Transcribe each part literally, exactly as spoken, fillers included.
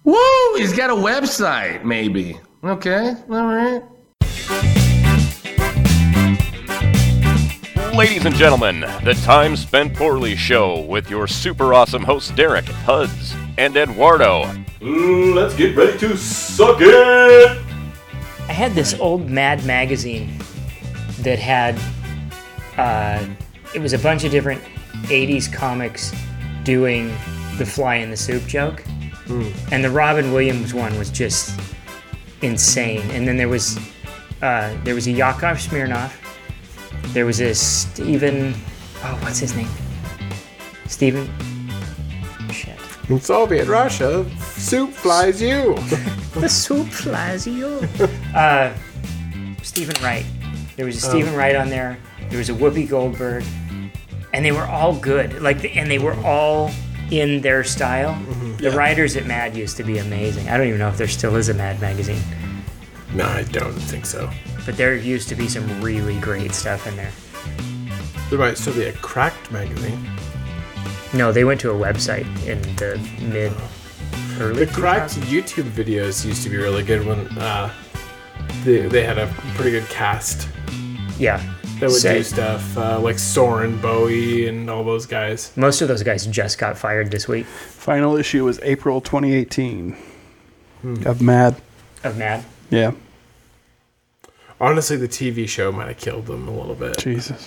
Woo! He's got a website, maybe. Okay, all right. Ladies and gentlemen, the Time Spent Poorly Show with your super awesome hosts Derek, Huds, and Eduardo. Let's get ready to suck it! I had this old Mad magazine that had, uh, it was a bunch of different eighties comics doing the fly in the soup joke. Mm. And the Robin Williams one was just insane. And then there was, uh, there was a Yakov Smirnoff. There was a Stephen, oh, what's his name? Stephen, shit. In Soviet Russia, soup flies you. The soup flies you. uh, Stephen Wright. There was a Stephen oh. Wright on there. There was a Whoopi Goldberg. And they were all good. Like, and they were all in their style. Mm-hmm. The yeah. writers at Mad used to be amazing. I don't even know if there still is a Mad magazine. No, I don't think so. But there used to be some really great stuff in there. There might still be a Cracked magazine. No, they went to a website in the mid, early The Cracked YouTube videos used to be really good when uh, they, they had a pretty good cast. Yeah. That would Say, do stuff uh, like Soren, Bowie, and all those guys. Most of those guys just got fired this week. Final issue was April twenty eighteen hmm. of Mad. Of Mad? Yeah. Honestly, the T V show might have killed them a little bit. Jesus.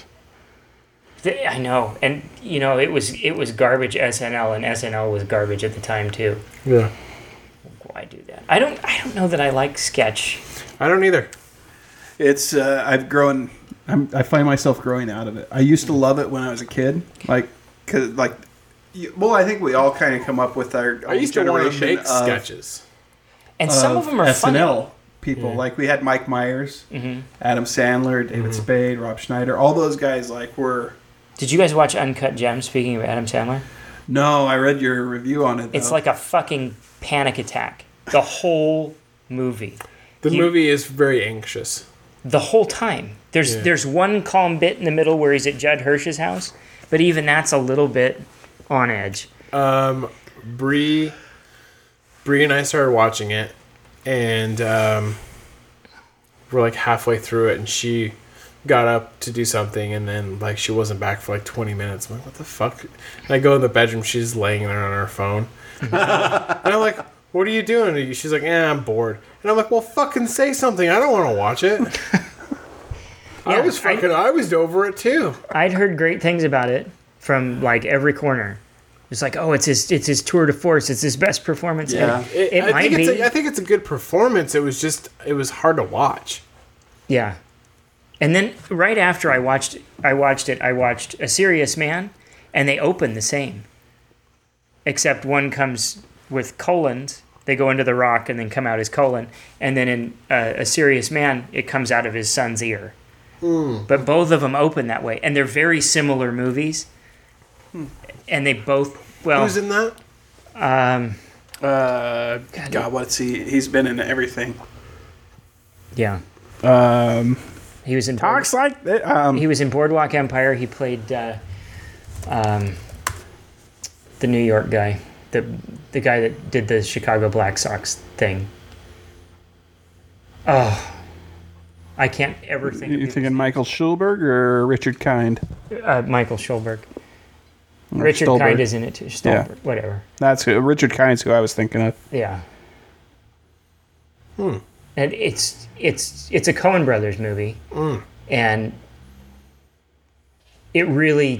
I know, and you know it was it was garbage S N L, and S N L was garbage at the time too. Yeah. Why do that? I don't. I don't know that I like sketch. I don't either. It's uh, I've grown. I'm, I find myself growing out of it. I used to love it when I was a kid, like, cause like, well, I think we all kind of come up with our. I used to want to make sketches, and some of them are S N L funny. People yeah. like we had Mike Myers, mm-hmm. Adam Sandler, David mm-hmm. Spade, Rob Schneider. All those guys like were. Did you guys watch Uncut Gems? Speaking of Adam Sandler, no, I read your review on it. Though. It's like a fucking panic attack. The whole movie. The he, movie is very anxious. The whole time. There's yeah. there's one calm bit in the middle where he's at Judd Hirsch's house, but even that's a little bit on edge. Um, Bree, Bree and I started watching it, and um, we're like halfway through it, and she got up to do something, and then like she wasn't back for like twenty minutes. I'm like, what the fuck? And I go in the bedroom, she's laying there on her phone, and I'm like, what are you doing? She's like, yeah, I'm bored. And I'm like, well, fucking say something. I don't want to watch it. yeah, I was fucking, I, I was over it too. I'd heard great things about it from like every corner. It's like, oh, it's his, it's his tour de force. It's his best performance. Yeah, and it, it I might think be. It's a, I think it's a good performance. It was just, it was hard to watch. Yeah, and then right after I watched, I watched it. I watched A Serious Man, and they open the same, except one comes with colons. They go into the rock and then come out his colon. And then in uh, A Serious Man, it comes out of his son's ear. Mm. But both of them open that way. And they're very similar movies. Hmm. And they both, well... Who's in that? Um, uh, God, God, what's he... He's been in everything. Yeah. Um, he was in... Talks Board, like... That, um, he was in Boardwalk Empire. He played uh, um, the New York guy. The the guy that did the Chicago Black Sox thing. Oh, I can't ever think. You thinking Michael Schulberg or Richard Kind? Uh, Michael Schulberg. Or Richard Stolberg. Kind is in it too. Stolberg, yeah. Whatever. That's who, Richard Kind's who I was thinking of. Yeah. Hmm. And it's it's it's a Coen Brothers movie, mm. and it really.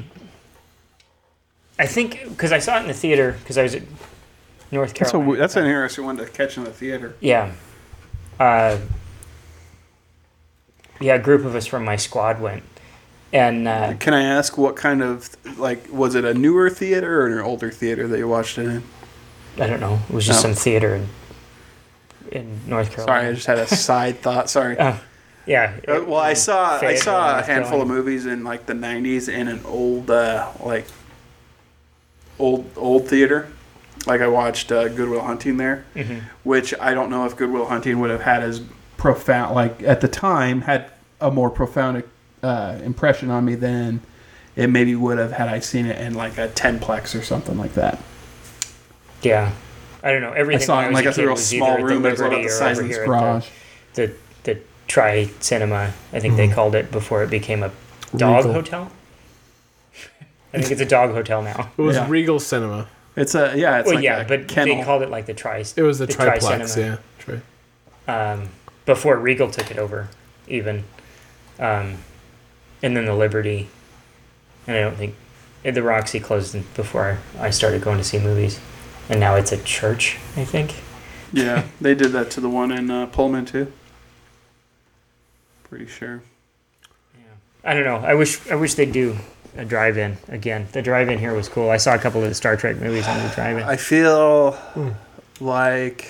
I think, because I saw it in the theater, because I was at North Carolina. That's, a, that's an interesting one to catch in the theater. Yeah. Uh, yeah, a group of us from my squad went. And uh, can I ask what kind of, like, was it a newer theater or an older theater that you watched it in? I don't know. It was just oh. some theater in, in North Carolina. Sorry, I just had a side thought. Sorry. Uh, yeah. Uh, well, I saw I saw a handful Carolina. of movies in, like, the nineties in an old, uh, like, old old theater. Like I watched uh, Good Will Hunting there, mm-hmm. which I don't know if Good Will Hunting would have had as profound, like at the time, had a more profound uh, impression on me than it maybe would have had I seen it in like a ten-plex or something like that. Yeah. I don't know. I Everything saw when it I in was like a a kid real was small either at room. the It was about Liberty the or size over of this here garage. at the, the, the Tri Cinema, I think they called it before it became a dog Regal. hotel. I think it's a dog hotel now. It was Yeah. Regal Cinema. It's a yeah. It's Well, like yeah, a but kennel. they called it like the Tri. It was the, the triplex, Tri-Cinema. yeah. Tri- Um, before Regal took it over, even, um, and then the Liberty, and I don't think the Roxy closed in- before I started going to see movies, and now it's a church, I think. Yeah, they did that to the one in uh, Pullman too. Pretty sure. I don't know. I wish I wish they'd do a drive-in again. The drive-in here was cool. I saw a couple of the Star Trek movies on the drive-in. I feel like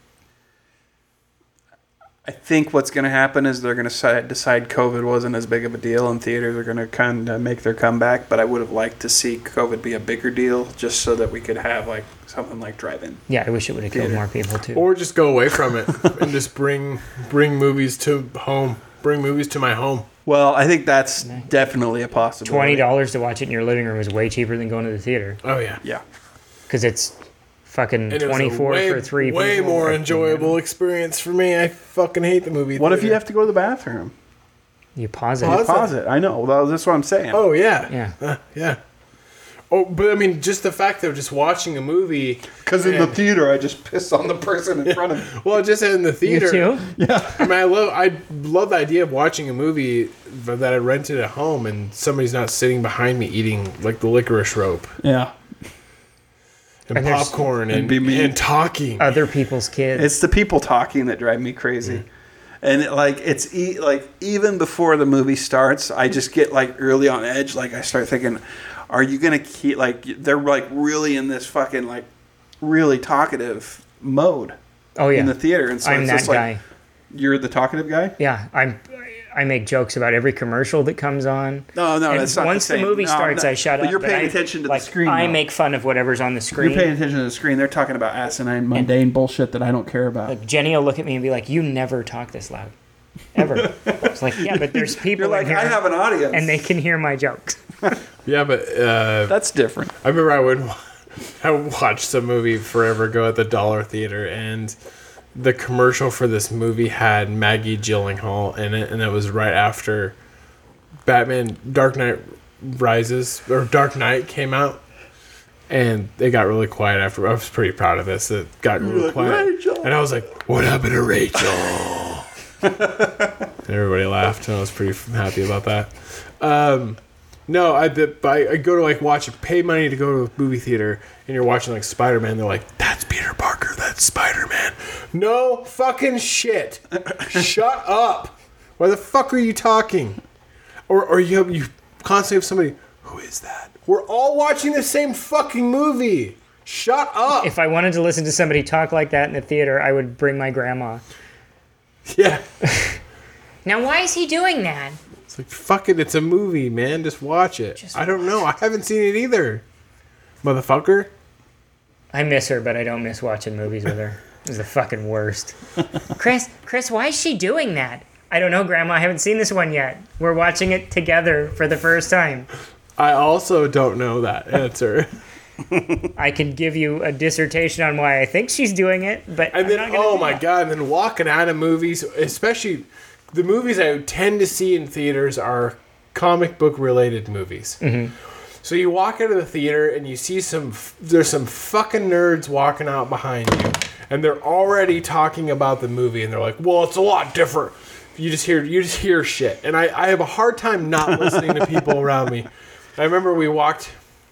I think what's going to happen is they're going to decide COVID wasn't as big of a deal and theaters are going to kind of make their comeback. But I would have liked to see COVID be a bigger deal just so that we could have like something like drive-in. Yeah, I wish it would have killed Theater. more people too. Or just go away from it and just bring bring movies to home. Bring movies to my home. Well, I think that's definitely a possibility. Twenty dollars to watch it in your living room is way cheaper than going to the theater Oh yeah. Yeah. because it's fucking And it was a twenty-four way, for three. Way people. more enjoyable experience for me. I fucking hate the movie. What if you theater. have to go to the bathroom? You pause it. Pause Pause it. I know. Well, that's what I'm saying. Oh yeah. Yeah. Uh, yeah. Oh, but I mean, just the fact of just watching a movie. Because in the and- theater, I just pissed on the person in front of me. Well, just in the You theater. too? I mean, I love I love the idea of watching a movie that I rented at home and somebody's not sitting behind me eating like the licorice rope Yeah. and, And there's- popcorn and and, be me. and talking. Other people's kids. It's the people talking that drive me crazy. And it, like it's e- like even before the movie starts, I just get like early on edge. Like I start thinking, are you gonna keep like they're like really in this fucking like really talkative mode oh yeah. in the theater, and so I'm it's that just like guy. you're the talkative guy. Yeah, I'm. I make jokes about every commercial that comes on. No, no, And that's not once the the, same. movie No, starts, no, I shut but up. you're paying I- attention to the like, screen, I though. make fun of whatever's on the screen. You're paying attention to the screen. They're talking about asinine, mundane bullshit that I don't care about. Like Jenny will look at me and be like, "You never talk this loud, ever." It's like, yeah, but there's people You're like, in here, I have an audience, and they can hear my jokes. Yeah, but uh, that's different. I remember I would I watched some movie forever ago at the Dollar Theater, and the commercial for this movie had Maggie Gyllenhaal in it, and it was right after Batman Dark Knight Rises or Dark Knight came out, and it got really quiet after. I was pretty proud of this. It got really like, quiet, "Rachel." and I was like, "What happened to Rachel?" And everybody laughed, and I was pretty happy about that. Um, no, I, did, I I go to like watch, pay money to go to a movie theater, and you're watching like Spider Man. They're like, "That's Peter Parker. That's Spider Man." No fucking shit. Shut up. Why the fuck are you talking? Or or you have, you constantly have somebody. Who is that? We're all watching the same fucking movie. Shut up. If I wanted to listen to somebody talk like that in the theater, I would bring my grandma. Yeah. Now, why is he doing that? It's like, fuck it, it's a movie, man. Just watch it. Just I don't know. I haven't seen it either. Motherfucker. I miss her, but I don't miss watching movies with her. It's the fucking worst. Chris, Chris, why is she doing that? I don't know, Grandma. I haven't seen this one yet. We're watching it together for the first time. I also don't know that answer. I can give you a dissertation on why I think she's doing it, but And I'm then, not gonna oh do my that. god, and then walking out of movies, especially the movies I tend to see in theaters are comic book related movies. Mm-hmm. So you walk out of the theater and you see some, f- there's some fucking nerds walking out behind you, and they're already talking about the movie, and they're like, well, it's a lot different. You just hear, you just hear shit. And I, I have a hard time not listening to people around me. I remember we walked,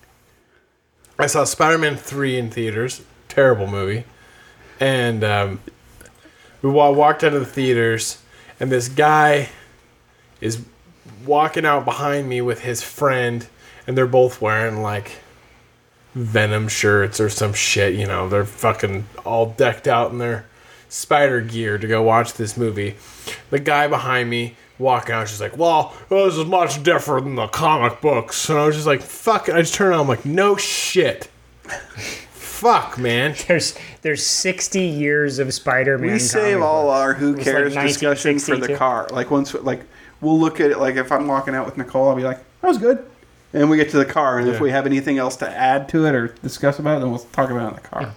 I saw Spider-Man three in theaters, terrible movie. And um, we wa- walked out of the theaters, and this guy is walking out behind me with his friend, and they're both wearing like Venom shirts or some shit, you know. They're fucking all decked out in their spider gear to go watch this movie. The guy behind me walking out, she's like, well, this is much different than the comic books. And I was just like, fuck it. I just turned on, I'm like, no shit. Fuck, man. There's there's sixty years of Spider-Man. We save comic all books. our who was cares like discussion for the nineteen sixty-two. car. Like once, like we'll look at it. Like if I'm walking out with Nicole, I'll be like, "That was good," and we get to the car, and if Yeah. we have anything else to add to it or discuss about it, then we'll talk about it in the car.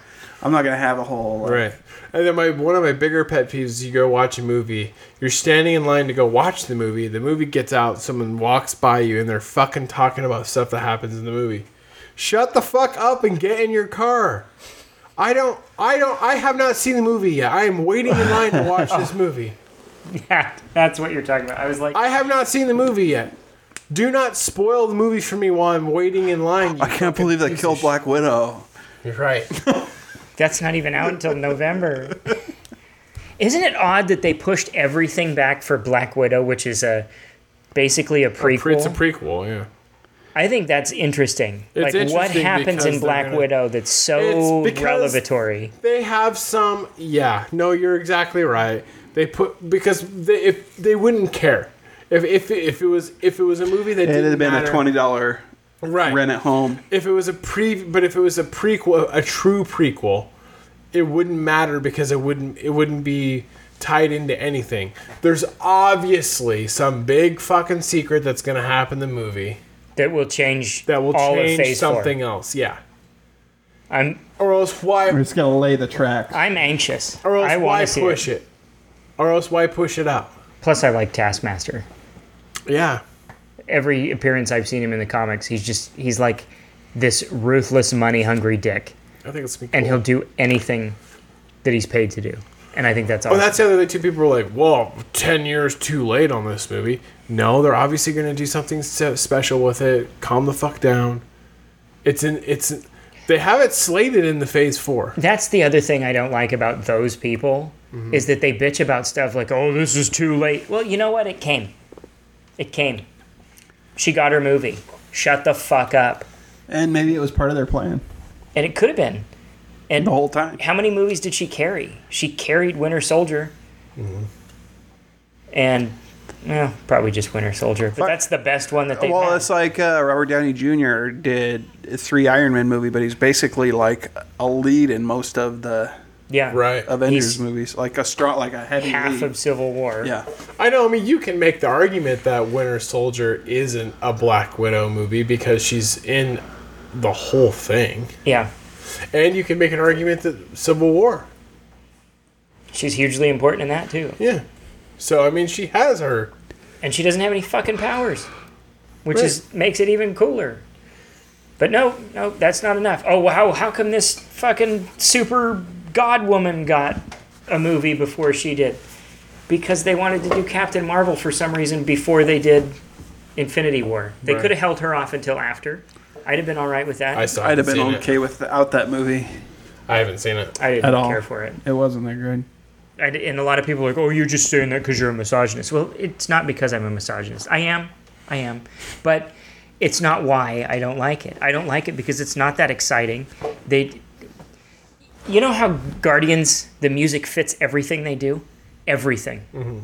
I'm not gonna have a whole like, Right. And then my one of my bigger pet peeves is you go watch a movie, you're standing in line to go watch the movie, the movie gets out, someone walks by you and they're fucking talking about stuff that happens in the movie. Shut the fuck up and get in your car. I don't I don't I have not seen the movie yet. I am waiting in line to watch this movie. Yeah, that's what you're talking about. I was like, I have not seen the movie yet. Do not spoil the movie for me while I'm waiting in line. I can't believe they killed Black Widow. You're right. that's not even out until November. Isn't it odd that they pushed everything back for Black Widow, which is a basically a prequel? It's a prequel, yeah. I think that's interesting. It's like, what interesting happens in because Black they're gonna- Widow that's so It's because- revelatory? They have some, yeah. No, you're exactly right. They put because they, if they wouldn't care if if if it was if it was a movie that It didn't had been matter, a twenty dollar right. rent at home. If it was a pre, but if it was a prequel, a true prequel, it wouldn't matter because it wouldn't it wouldn't be tied into anything. There's obviously some big fucking secret that's gonna happen in the movie That will change that will all of change Phase something four. else. Yeah. I'm Or else why? We're just gonna lay the track. I'm anxious. Or else I why want to see push it. it? Or else why push it out? Plus, I like Taskmaster. Yeah. Every appearance I've seen him in the comics, he's just he's like this ruthless, money-hungry dick, I think it's gonna be cool. and he'll do anything that he's paid to do. And I think that's Oh, awesome. that's the other thing too. People were like, "Whoa, ten years too late on this movie." No, they're obviously going to do something se- special with it. Calm the fuck down. It's in. It's. In, they have it slated in the Phase Four. That's the other thing I don't like about those people Mm-hmm. is that they bitch about stuff like, "Oh, this is too late." Well, you know what? It came. It came. She got her movie. Shut the fuck up. And maybe it was part of their plan. And it could have been. And The whole time. how many movies did she carry? She carried Winter Soldier. Mm-hmm. And, well, probably just Winter Soldier. But Fuck. that's the best one that they've Well, had. it's like uh, Robert Downey Junior did three Iron Man movie, but he's basically like a lead in most of the yeah. Right. Avengers He's movies, like a strong, like a heavy half lead. of Civil War. Yeah, I know. I mean, you can make the argument that Winter Soldier isn't a Black Widow movie because she's in the whole thing, Yeah. and you can make an argument that Civil War. She's hugely important in that, too. Yeah. So I mean, she has her. And she doesn't have any fucking powers, which Right. is makes it even cooler. But no, no, that's not enough. Oh, wow, how come this fucking super god woman got a movie before she did? Because they wanted to do Captain Marvel for some reason before they did Infinity War. They Right. could have held her off until after. I'd have been all right with that. I still I'd have haven't been seen okay without that movie. it. I haven't seen it. I didn't At all. care for it. It wasn't that good. I d and a lot of people are like, oh, you're just saying that because you're a misogynist. Well, it's not because I'm a misogynist. I am. I am. But it's not why I don't like it. I don't like it because it's not that exciting. They, you know how Guardians, the music fits everything they do? Everything.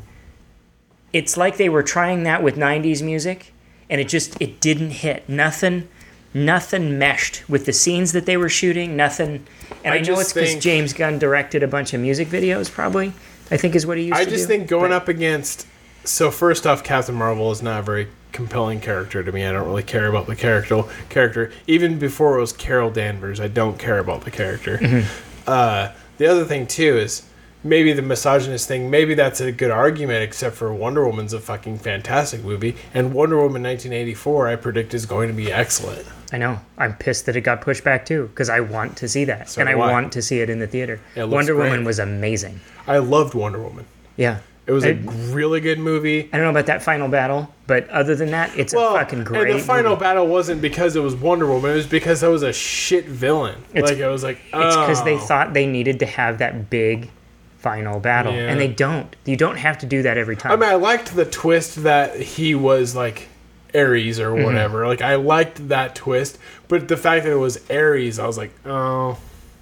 It's like they were trying that with nineties music, and it just, it didn't hit. Nothing, nothing meshed with the scenes that they were shooting. Nothing. And I I, know just it's because think- James Gunn directed a bunch of music videos, probably. I think is what he used I to just do. think going But up against. So first off, Captain Marvel is not a very compelling character to me. I don't really care about the character. Character even before it was Carol Danvers, I don't care about the character. Mm-hmm. Uh, the other thing too is maybe the misogynist thing. Maybe that's a good argument, except for Wonder Woman's a fucking fantastic movie, and Wonder Woman nineteen eighty-four I predict is going to be excellent. I know. I'm pissed that it got pushed back too, because I want to see that, So and I do I. want to see it in the theater. It looks Wonder great. Woman was amazing. I loved Wonder Woman. Yeah. It was a I- really good movie. I don't know about that final battle, but other than that, it's Well, a fucking great. and the final movie. battle wasn't because it was Wonder Woman. It was because that was a shit villain. It's- like it was like, It's because they oh. thought they needed to have that big final battle, Yeah. and they don't. You don't have to do that every time. I mean, I liked the twist that he was like Ares or Mm-hmm. whatever. Like I liked that twist, but the fact that it was Ares, I was like, oh.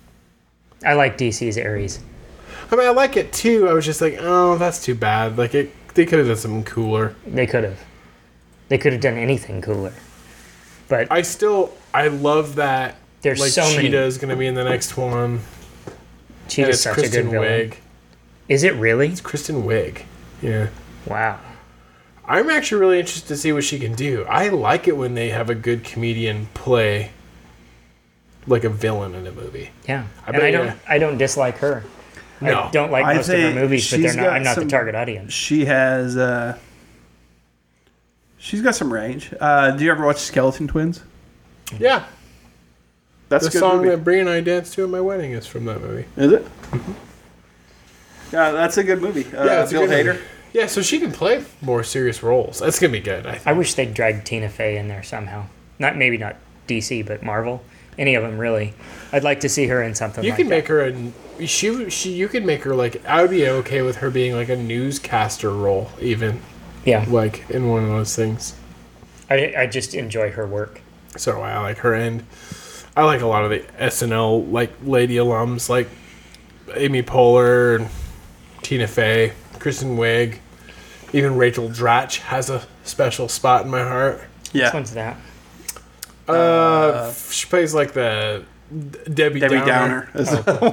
I like D C's Ares. I mean, I like it too. I was just like, oh, that's too bad. Like it, they could have done something cooler. They could have. They could have done anything cooler. But I still, I love that. There's like so many- Cheetah is going to be in the next one. and Cheetah's it's such Kristen a good villain. Wiig. Is it really? It's Kristen Wiig. Yeah. Wow. I'm actually really interested to see what she can do. I like it when they have a good comedian play like a villain in a movie. Yeah, I and bet I you- don't. I don't dislike her. No. I don't like I most of her think movies, but they're she's not. got I'm not some- the target audience. She has. Uh, she's got some range. Uh, do you ever watch Skeleton Twins? Yeah, That's the a good song movie. that Brie and I danced to at my wedding is from that movie. Is it? Yeah, that's a good movie. Uh, Yeah, it's a Bill good Hader. movie. Yeah, so she can play more serious roles. That's gonna be good. I think. I wish they'd drag Tina Fey in there somehow. Not maybe not D C, but Marvel. Any of them really. I'd like to see her in something. You like can that. make her a she she. You can make her like I would be okay with her being like a newscaster role, even Yeah, like in one of those things. I I just enjoy her work. So do I. I like her, and I like a lot of the S N L like lady alums, like Amy Poehler, and Tina Fey, Kristen Wiig, even Rachel Dratch has a special spot in my heart. Which Yeah. one's that? Uh, she plays like the Debbie, Debbie Downer. Downer. is the-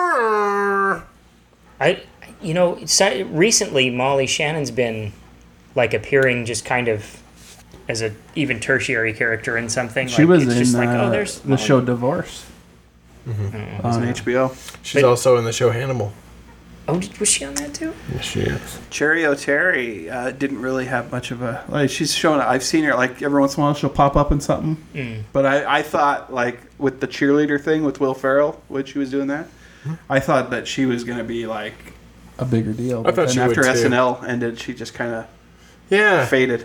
I, you know, so recently Molly Shannon's been like appearing just kind of as a even tertiary character in something. She like, was it's in just like, uh, oh, there's the Molly. show Divorce. on H B O. She's But- also in the show Hannibal. Oh, did- was she on that too? Yes, she is. Cherry O'Terry uh, didn't really have much of a like. She's shown. I've seen her like Every once in a while, she'll pop up in something. Mm. But I, I thought, like, with the cheerleader thing with Will Ferrell, when she was doing that, I thought that she was going to be, like, A bigger deal. I but thought then she after would too. S N L ended, she just kind of Yeah, faded.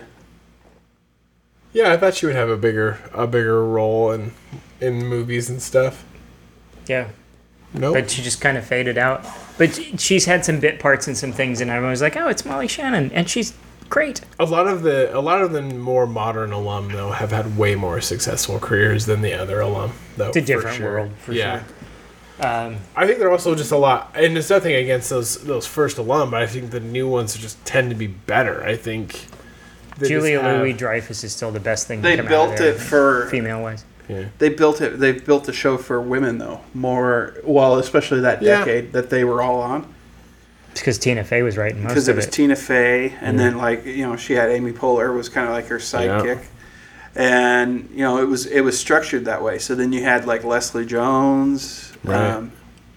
yeah. I thought she would have a bigger a bigger role in in movies and stuff. Yeah, Nope. but she just kind of faded out. But she's had some bit parts and some things, and I was like, oh, it's Molly Shannon, and she's great. A lot of the a lot of the more modern alum though have had way more successful careers than the other alum. Though It's a for different sure. world, for yeah. sure. Um, I think they're also just a lot, and it's nothing against those those first alum, but I think the new ones just tend to be better. I think they Julia just have- Louis Dreyfus is still the best thing. They to come built out of there, it for female wise. Yeah. they built it. They built the show for women though. More well, especially that Yeah. decade that they were all on Because Tina Fey was writing most because of it was it. Tina Fey, and then like you know she had Amy Poehler was kind of like her sidekick. And you know it was it was structured that way. So then you had like Leslie Jones, Right. um,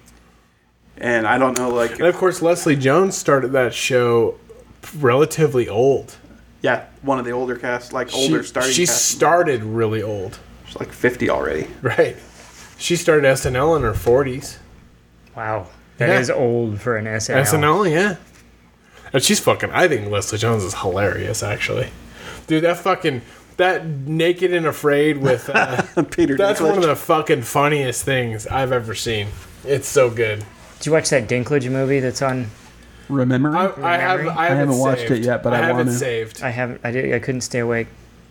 and I don't know like And of course, Leslie Jones started that show relatively old. yeah one of the older cast like older she, starting She cast. started really old. She's like fifty already. Right. She started S N L in her forties. Wow, that is Yeah. old for an S N L. S N L, yeah. And she's fucking. I think Leslie Jones is hilarious, actually. Dude, that fucking that Naked and Afraid with uh, Peter that's Dinklage. one of the fucking funniest things I've ever seen. It's so good. Did you watch that Dinklage movie that's on? Remember? I, I have. I, have haven't it watched saved. it yet, but I have wanna. it saved. I haven't. I did. I couldn't stay awake.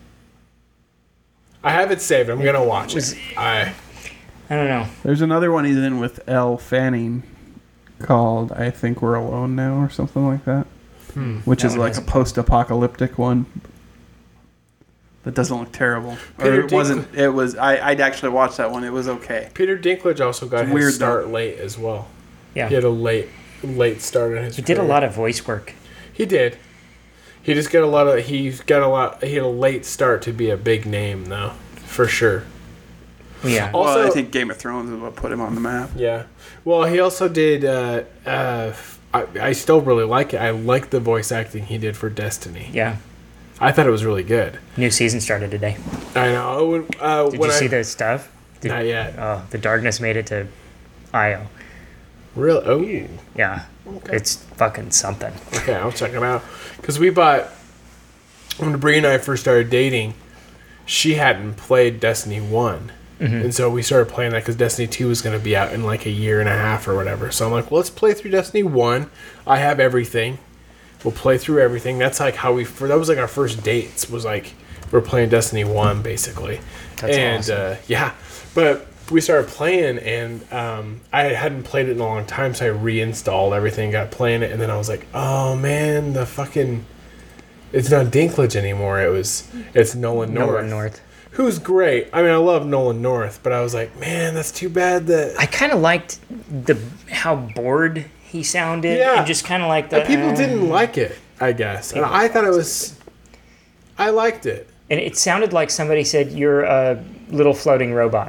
I have it saved. I'm gonna watch Was- it. I. I don't know. There's another one he's in with Elle Fanning called I Think We're Alone Now or something like that. Which That is one like a hasn't- post-apocalyptic one. That doesn't look terrible. Peter or it wasn't. It was. I, I'd actually watched that one. It was okay. Peter Dinklage also got It's his weird, start though. late as well. Yeah, He had a late, late start in his. he did a career. lot of voice work. He did. He just got a lot of. He got a lot. He had a late start to be a big name, though, for sure. Yeah. Also- well, I think Game of Thrones is what put him on the map. Yeah. Well, he also did. Uh, uh, I, I still really like it. I like the voice acting he did for Destiny. Yeah. I thought it was really good. New season started today. I know. When, uh, Did when you I, see the stuff? Did, Not yet. Oh, the darkness made it to I O. Really? Oh. Yeah. Okay. It's fucking something. Okay, I'll check it out. Because we bought, when Brie and I first started dating, she hadn't played Destiny one. And so we started playing that because Destiny two was going to be out in like a year and a half or whatever. So I'm like, well, let's play through Destiny one. I have everything. We'll play through everything. That's like how we, for that was like our first dates, was like, we're playing Destiny one basically. That's and awesome. uh, yeah, but we started playing and um, I hadn't played it in a long time, so I reinstalled everything, got playing it, and then I was like, oh man, the fucking, it's not Dinklage anymore. It was, it's Nolan North. Nolan North. Who's great. I mean, I love Nolan North, but I was like, man, that's too bad that I kind of liked the how bored he sounded. Yeah. And just kind of like the that people uh, didn't like it, I guess. And I thought it was, I liked it. And it sounded like somebody said, "You're a little floating robot."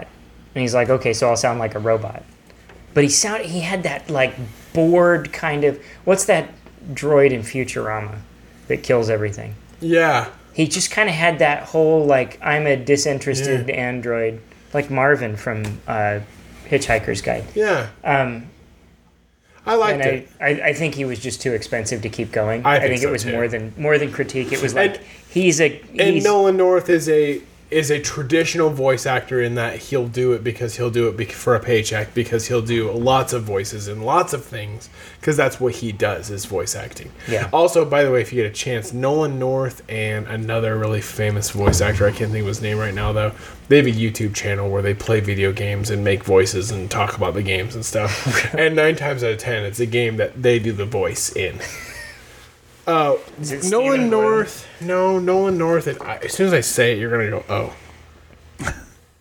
And he's like, okay, so I'll sound like a robot. But he sound he had that like bored kind of, what's that droid in Futurama that kills everything? Yeah. He just kind of had that whole like, I'm a disinterested Yeah. android, like Marvin from uh, Hitchhiker's Guide. Yeah. Um, I liked and it. I, I, I think he was just too expensive to keep going. I I think think, so, it was too. more than more than critique. It was like And- he's a And he's, Nolan North is a is a traditional voice actor in that he'll do it because he'll do it bec- for a paycheck, because he'll do lots of voices and lots of things, because that's what he does, is voice acting. Yeah. Also, by the way, if you get a chance, Nolan North and another really famous voice actor, I can't think of his name right now though, they have a YouTube channel where they play video games and make voices and talk about the games and stuff. And nine times out of ten, it's a game that they do the voice in. Uh, Is it Nolan Stephen Boyle? North, no, Nolan North. And I, as soon as I say it, you're gonna go, oh,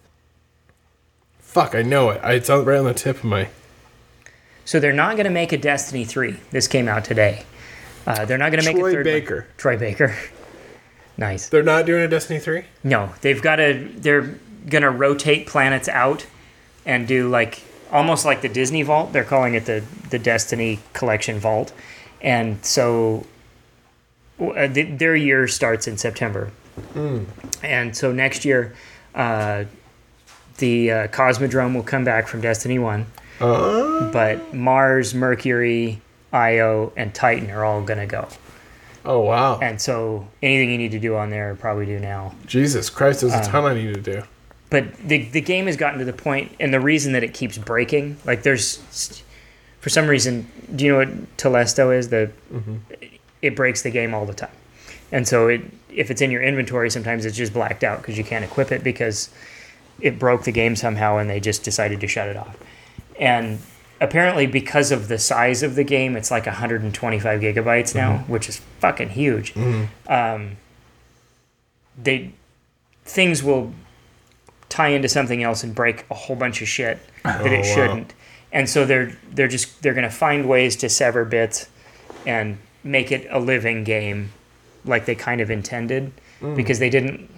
fuck! I know it. I, it's on, right on the tip of my. So they're not going to make a Destiny three. This came out today. Uh, they're not going to make Troy a third one. Baker. Troy Baker. Nice. They're not doing a Destiny three. No, they've got to. They're going to rotate planets out and do like almost like the Disney Vault. They're calling it the the Destiny Collection Vault, and so uh, th- their year starts in September, and so next year, uh, the uh, Cosmodrome will come back from Destiny One, Uh, but Mars, Mercury, Io, and Titan are all going to go. oh wow! And so anything you need to do on there, probably do now. Jesus Christ, there's a uh, ton I need to do. But the the game has gotten to the point, and the reason that it keeps breaking, like there's, for some reason, do you know what Telesto is? The it breaks the game all the time, and so it if it's in your inventory, sometimes it's just blacked out because you can't equip it because it broke the game somehow, and they just decided to shut it off. And apparently, because of the size of the game, it's like one hundred twenty-five gigabytes now, which is fucking huge. Um, they things will tie into something else and break a whole bunch of shit that Oh, it wow. shouldn't. And so they're they're just they're gonna find ways to sever bits and make it a living game like they kind of intended, because they didn't.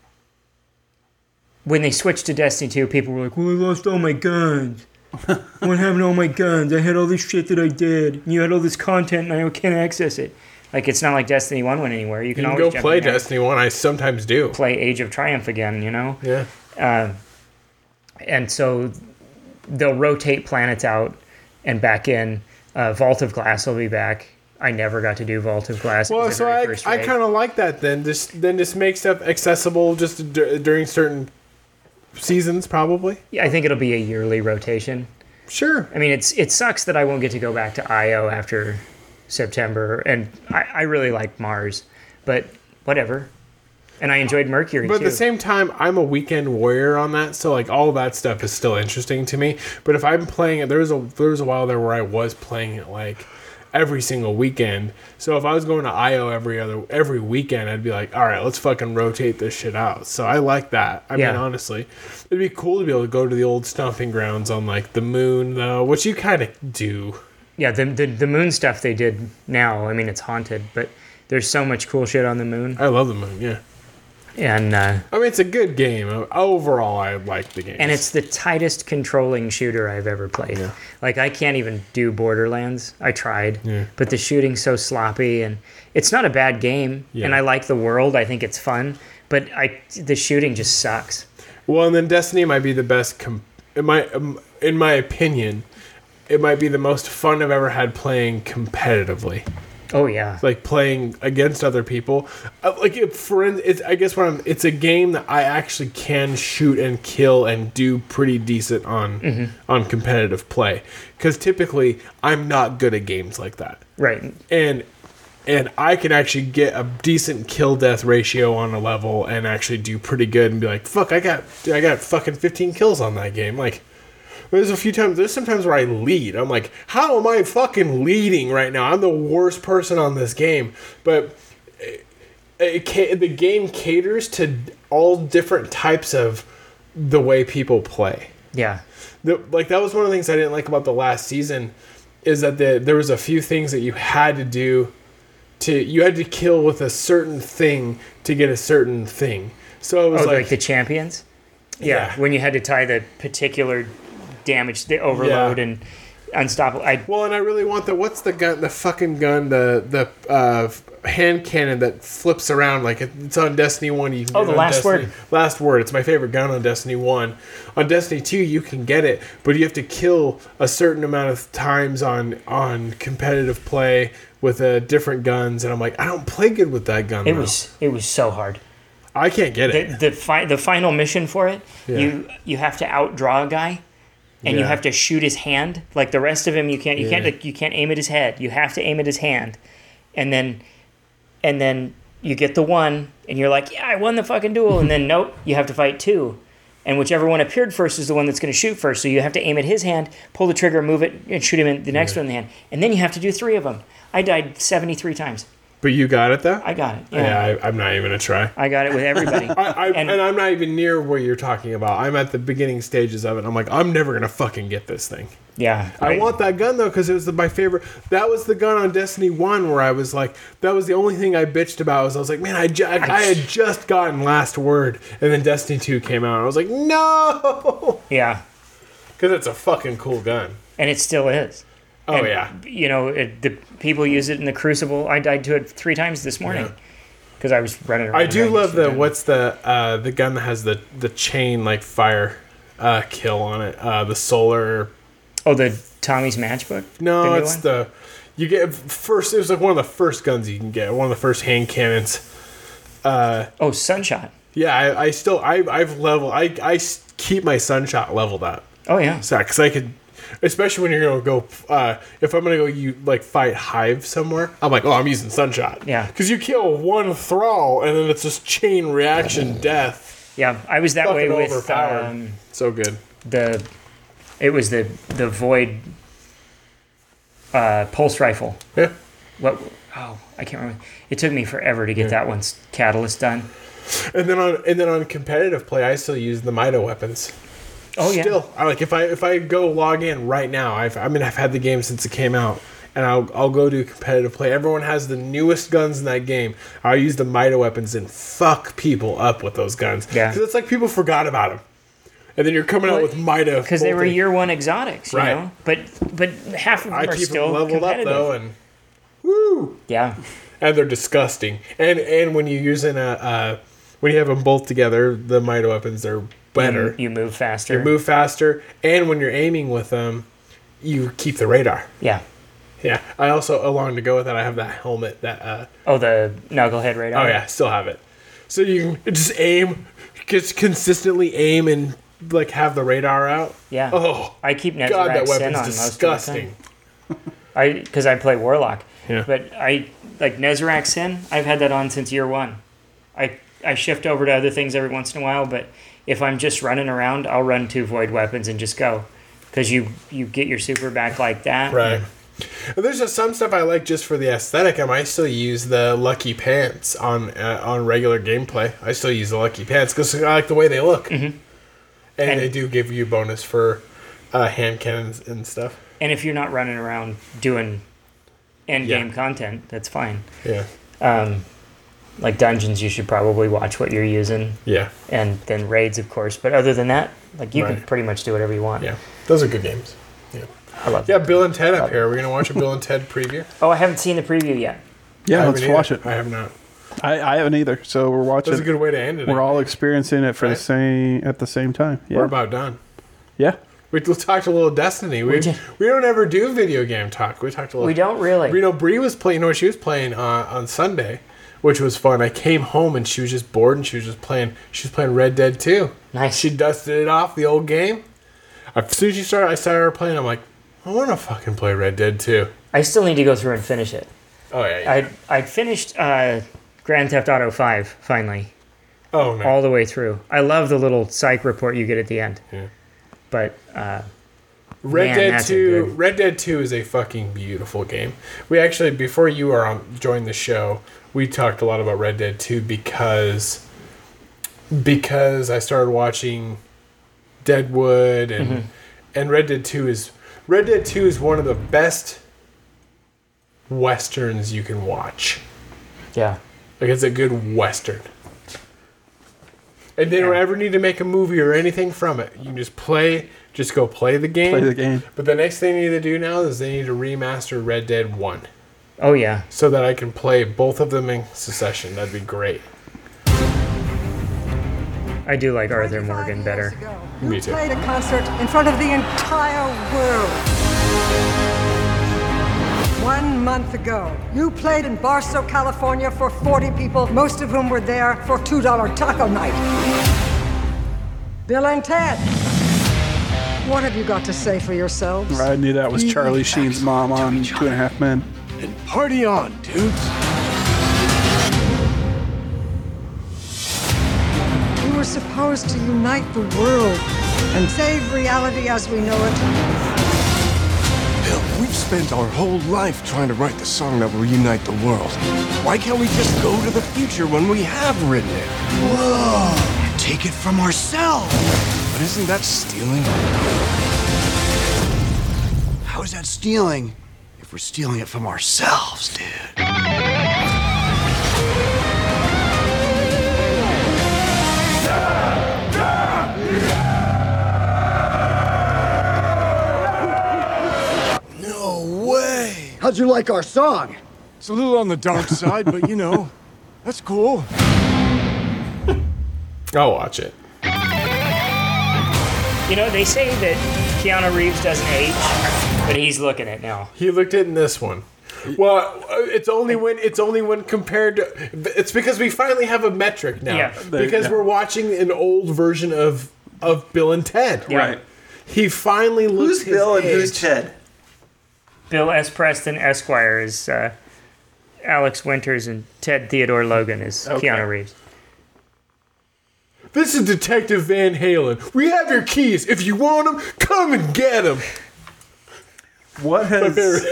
When they switched to Destiny two, people were like, "Well, I lost all my guns. What happened to all my guns? I had all this shit that I did. And you had all this content, and I can't access it." Like, it's not like Destiny one went anywhere. You can, You can always go jump play in there, Destiny one. I sometimes do. play Age of Triumph again. You know. Yeah. Uh, and so they'll rotate planets out and back in. Uh, Vault of Glass will be back. I never got to do Vault of Glass. It Well, was the so very I, first I raid. kind of like that then. Just then just make stuff accessible just d- during certain seasons, probably. Yeah, I think it'll be a yearly rotation. Sure. I mean, it's it sucks that I won't get to go back to Io after September, and I, I really like Mars, but whatever. And I enjoyed Mercury But at too. the same time, I'm a weekend warrior on that, so like all that stuff is still interesting to me. But if I'm playing it, there was a there was a while there where I was playing it like every single weekend. So if I was going to I O every other every weekend, I'd be like, all right, let's fucking rotate this shit out. So I like that. I Yeah. mean, honestly, it'd be cool to be able to go to the old stomping grounds on like the moon, though, which you kind of do. yeah, the, the the moon stuff they did now. I mean, it's haunted, but there's so much cool shit on the moon, I love the moon. Yeah, and uh, I mean, it's a good game overall. I like the game, and it's the tightest controlling shooter I've ever played. Yeah. Like, I can't even do Borderlands. I tried, Yeah. but the shooting's so sloppy, and it's not a bad game. Yeah. And I like the world. I think it's fun, but I the shooting just sucks. Well, and then Destiny might be the best. Com- it might, um, in my opinion, it might be the most fun I've ever had playing competitively. Oh yeah. Like playing against other people. Uh, like if for in- it's, I guess what I'm. It's a game that I actually can shoot and kill and do pretty decent on on competitive play. Because typically I'm not good at games like that. Right. and and I can actually get a decent kill death ratio on a level and actually do pretty good and be like, fuck, I got I got fucking fifteen kills on that game. Like, there's a few times, there's sometimes where I lead. I'm like, how am I fucking leading right now? I'm the worst person on this game. But it, it, ca- the game caters to all different types of the way people play. Yeah. The, like that was one of the things I didn't like about the last season, is that the, there was a few things that you had to do to you had to kill with a certain thing to get a certain thing. So it was Oh, like, like the champions? Yeah, Yeah. when you had to tie the particular damage, the overload Yeah. and unstoppable. I Well, and I really want the what's the gun? The fucking gun, the the uh, hand cannon that flips around like it- it's on Destiny One. You can Oh, get the it on Last Destiny- Word. Last Word. It's my favorite gun on Destiny One. On Destiny Two, you can get it, but you have to kill a certain amount of times on on competitive play with uh, different guns. And I'm like, I don't play good with that gun. it though. was it was so hard. I can't get The it. the, fi- the final mission for it, Yeah. you you have to outdraw a guy, and you Yeah. have to shoot his hand. Like the rest of him, you can't you can't Yeah. like, you can't aim at his head. You have to aim at his hand, and then and then you get the one, and you're like, yeah, I won the fucking duel. And then nope, you have to fight two, and whichever one appeared first is the one that's going to shoot first. So you have to aim at his hand, pull the trigger, move it, and shoot him in the next one in the hand. And then you have to do three of them. I died seventy-three times. But you got it though. I got it. yeah, Yeah, I, I'm not even gonna try. I got it with everybody. I, I, and, And- I'm not even near where you're talking about. I'm at the beginning stages of it. I'm like, I'm never gonna fucking get this thing. Yeah, I, want that gun though because it was the, my favorite. That was the gun on Destiny One where I was like, that was the only thing I bitched about. Was I was like, man, I, ju- I, I had just gotten Last Word, and then Destiny Two came out, and I was like, no, Yeah, because it's a fucking cool gun. and it still is. Oh And, yeah, You know, it, the people use it in the Crucible. I died to it three times this morning Yeah. because I was running around. I do trying to love shoot the them. what's the uh, the gun that has the the chain like fire uh, kill on it. Uh, the solar. Oh, the Tommy's Matchbook. No, the new it's one? the you get first. It was like one of the first guns you can get. One of the first hand cannons. Uh, Oh, Sunshot. yeah, I, I still I I've leveled. I I s- keep my Sunshot leveled up. Oh yeah. So, because I could, especially when you're gonna go. Uh, if I'm gonna go, you like fight Hive somewhere. I'm like, oh, I'm using Sunshot. Yeah. Because you kill one thrall and then it's just chain reaction death. Yeah, I was that way Fucking with overpowered. um, So good. the. It was the the Void uh, pulse rifle. Yeah. What? Oh, I can't remember. It took me forever to get that one's catalyst done. And then on and then on competitive play, I still use the Mida weapons. Oh yeah. Still, I like if I if I go log in right now. I've I mean I've had the game since it came out, and I'll I'll go do competitive play. Everyone has the newest guns in that game. I'll use the Mida weapons and fuck people up with those guns. Yeah. Because it's like people forgot about them, and then you're coming out Well, with Mida Because they were bolting. year one exotics, you Right. know. But but half of them I are keep still them leveled up competitive. though, and woo, Yeah. and they're disgusting. And and when you're using a uh, when you have them both together, the Mida weapons are better. You, you move faster. You move faster, and when you're aiming with them, you keep the radar. Yeah. Yeah, I also along to go with that. I have that helmet that. Uh, Oh, the Knucklehead radar. oh yeah, still have it. So you can just aim, just consistently aim and like have the radar out. Yeah. Oh I keep Nezarec God, that Sin on weapon's most disgusting. of the time. I because I play Warlock. Yeah. But I like Nezarec Sin. I've had that on since year one. I I shift over to other things every once in a while, but if I'm just running around, I'll run two void weapons and just go, because you you get your super back like that. Right. And there's just some stuff I like just for the aesthetic. I might still use the Lucky Pants on uh, on regular gameplay. I still use the Lucky Pants because I like the way they look, mm-hmm. and, And- they do give you bonus for uh, hand cannons and stuff. And if you're not running around doing end game Yeah. content, that's fine. Yeah, Um, like dungeons, you should probably watch what you're using, yeah, and then raids, of course. But other than that, like you can Right. pretty much do whatever you want. yeah. Those are good games. Yeah, I love. yeah. Bill and Ted up here. We're gonna watch a Bill and Ted preview. Oh, I haven't seen the preview yet. Yeah, I let's haven't watch either. it. I have not. I, I haven't either. So we're watching. That's a good way to end it. We're all experiencing it for Right. the same at the same time. Yeah. We're about done. yeah. We talked a little Destiny. We, did. we don't ever do video game talk. We talked a little. We don't really. You know, Bree was playing. You know, she was playing uh, on Sunday, which was fun. I came home and she was just bored, and she was just playing. She was playing Red Dead two. Nice. She dusted it off the old game. As soon as she started, I started her playing. I'm like, I want to fucking play Red Dead two. I still need to go through and finish it. Oh yeah. yeah. I I finished uh, Grand Theft Auto five finally, oh no. all the way through. I love the little psych report you get at the end. Yeah. But uh, Red Man, Dead that's a two. good- Red Dead two is a fucking beautiful game. We actually, before you were on joined the show, we talked a lot about Red Dead two because because I started watching Deadwood and Mm-hmm. and Red Dead two is Red Dead two is one of the best westerns you can watch. yeah, Like it's a good western. And they don't Yeah. ever need to make a movie or anything from it. You can just play, just go play the game. Play the game. But the next thing they need to do now is they need to remaster Red Dead one. Oh yeah. So that I can play both of them in succession. That'd be great. I do like Arthur Morgan better. Me You too. played a concert in front of the entire world. One month ago, you played in Barstow, California for forty people, most of whom were there for two dollar taco night. Bill and Ted, what have you got to say for yourselves? I knew that was Charlie Sheen's mom on Two and a Half Men. Party on, dudes. You were supposed to unite the world and save reality as we know it. Bill, we've spent our whole life trying to write the song that will unite the world. Why can't we just go to the future when we have written it? Whoa! And take it from ourselves. But isn't that stealing? How is that stealing if we're stealing it from ourselves, dude? No way! How'd you like our song? It's a little on the dark side, but you know, that's cool. I'll watch it. You know, they say that Keanu Reeves doesn't age, but he's looking it now. He looked at in this one. Well, it's only when it's only when compared to. It's because we finally have a metric now. Yeah. Because yeah. we're watching an old version of of Bill and Ted. Right. He finally looks. Who's Bill and who's Ted? Bill S. Preston Esquire is uh, Alex Winters, and Ted Theodore Logan is Okay. Keanu Reeves. This is Detective Van Halen. We have your keys. If you want them, come and get them. What has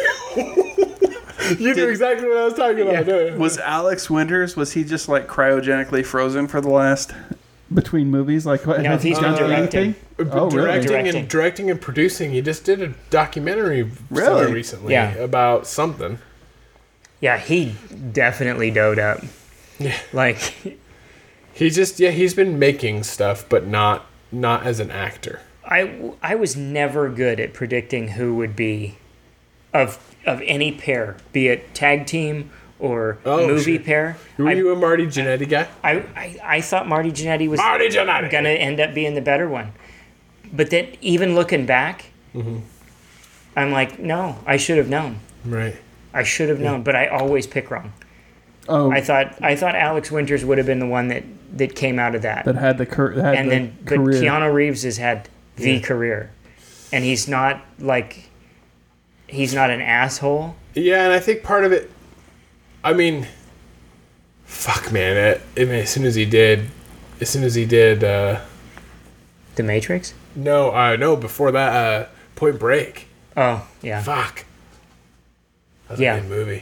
You knew exactly what I was talking about. don't you? was Alex Winters? Was he just like cryogenically frozen for the last? Between movies, like what? No, has he he's been done directing. anything? Uh, Oh, really? directing Directing. and directing and producing. He just did a documentary Really? somewhere recently Yeah. about something. Yeah, he definitely doed up. Yeah. Like, He just yeah, he's been making stuff, but not not as an actor. I, I was never good at predicting who would be of of any pair, be it tag team or Oh, movie shit. pair. Were I, you a Marty Jannetty guy? I, I, I thought Marty Jannetty was Marty Jannetty. gonna end up being the better one. But then even looking back, Mm-hmm. I'm like, no, I should have known. Right. I should have known, but I always pick wrong. Oh, I thought I thought Alex Winters would have been the one that, that came out of that. that had the, cur- had and the then but career. Keanu Reeves has had the Yeah. career. And he's not like he's not an asshole. Yeah, and I think part of it. I mean, fuck, man. It, I mean, as soon as he did, as soon as he did, uh, The Matrix? no, uh, no, before that, uh, Point Break. Oh, yeah. Fuck. That's Yeah. a good movie.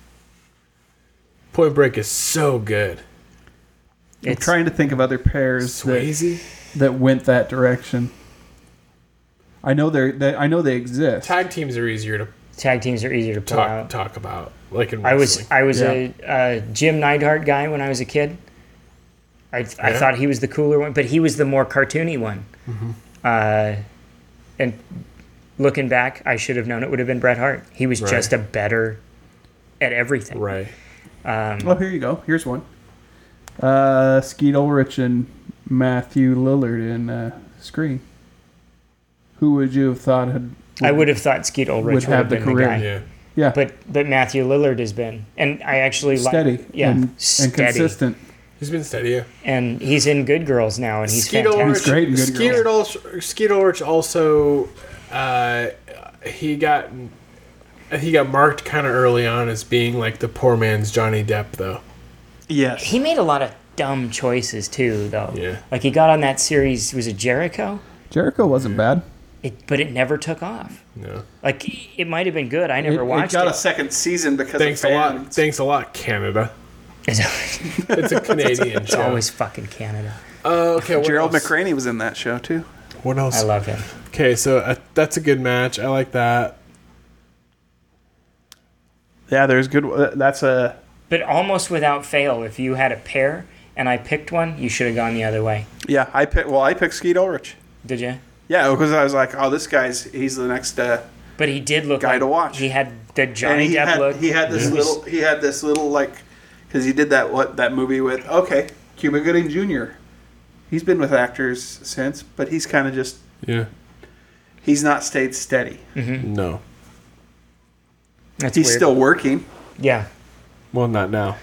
Point Break is so good. I'm It's trying to think of other pairs that, Swayze. that went that direction. I know they're they, I know they exist. Tag teams are easier to tag teams are easier to pull talk out. talk about. Like in I was wrestling. I was Yeah. a, a Jim Neidhart guy when I was a kid. I I Yeah? thought he was the cooler one, but he was the more cartoony one. Mm-hmm. Uh, and looking back, I should have known it would have been Bret Hart. He was Right. just a better at everything. right. Oh, here you go. Here's one. Uh, Skeet Ulrich and Matthew Lillard in uh, Scream. Who would you have thought had? I would have thought Skeet Ulrich would, would have have the been the, career. guy. Yeah. Yeah, But but Matthew Lillard has been, and I actually like steady. yeah, and, and steady. consistent. He's been steady. And he's in Good Girls now, and he's Skeet fantastic. Ulrich, He's great in Good Skeet Girls. Ulrich, Skeet Ulrich also, uh, he got he got marked kind of early on as being like the poor man's Johnny Depp, though. Yes. He made a lot of dumb choices too, though. Yeah. Like he got on that series, was it Jericho? Jericho wasn't bad. It, but it never took off. No. Like it might have been good. I never It- it watched Got it. a second season because Thanks of a lot. fans. Thanks a lot, Canada. It's, It's a Canadian it's show. always fucking Canada. Uh, okay. What Gerald else? McRaney was in that show too. What else? I love him. Okay, so uh, that's a good match. I like that. Yeah, there's good. uh, That's a But almost without fail, if you had a pair and I picked one, you should have gone the other way. Yeah, I picked. Well, I picked Skeet Ulrich. Did you? Yeah, because I was like, oh, this guy's he's the next uh, But he did look guy like to watch. He had the and Johnny he Depp had look. he had this was- little he had this little like because he did that what that movie with okay Cuba Gooding Junior He's been with actors since, but he's kind of just Yeah. he's not stayed steady. No. That's He's weird. still working. Yeah. Well, not now.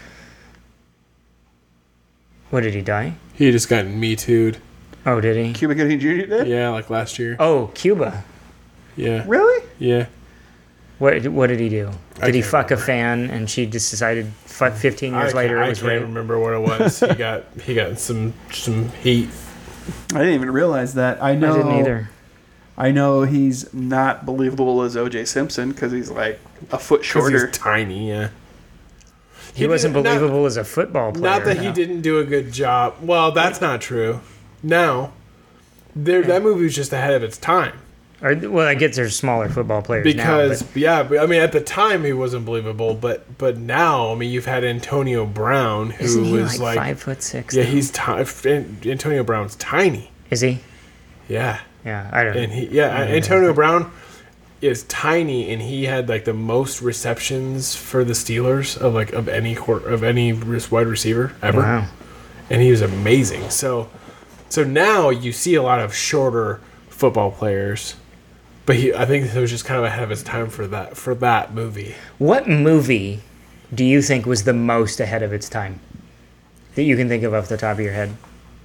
What, did he die? He just got Me Too'd. Oh, did he? Cuba Gooding Junior did. Yeah, like last year. Oh, Cuba. Yeah. Really? Yeah. What What did he do? I Did he can't fuck a remember. fan and she just decided fi- fifteen years I later can't, it was I can't rape? remember what it was. he got he got some some heat. I didn't even realize that. I know. I didn't either. I know he's Not believable as O J Simpson because he's like a foot 'Cause shorter. he's tiny, yeah. He, wasn't didn't- not- believable as a football player. Not that he no. didn't do a good job. Well, that's not true. No. There, that movie was just ahead of its time. Or, well, I guess there's smaller football players Because now. yeah, but, I mean at the time he wasn't believable, but but now I mean you've had Antonio Brown But who isn't he was like, like, five foot six? yeah though? he's ti- Antonio Brown's tiny. Is he? Yeah. Yeah, I don't know. And he, yeah, Antonio Brown is tiny, and he had like the most receptions for the Steelers of like of any court of any wide receiver ever, Wow. and he was amazing. So, so now you see a lot of shorter football players, but he, I think it was just kind of ahead of its time for that for that movie. What movie do you think was the most ahead of its time that you can think of off the top of your head?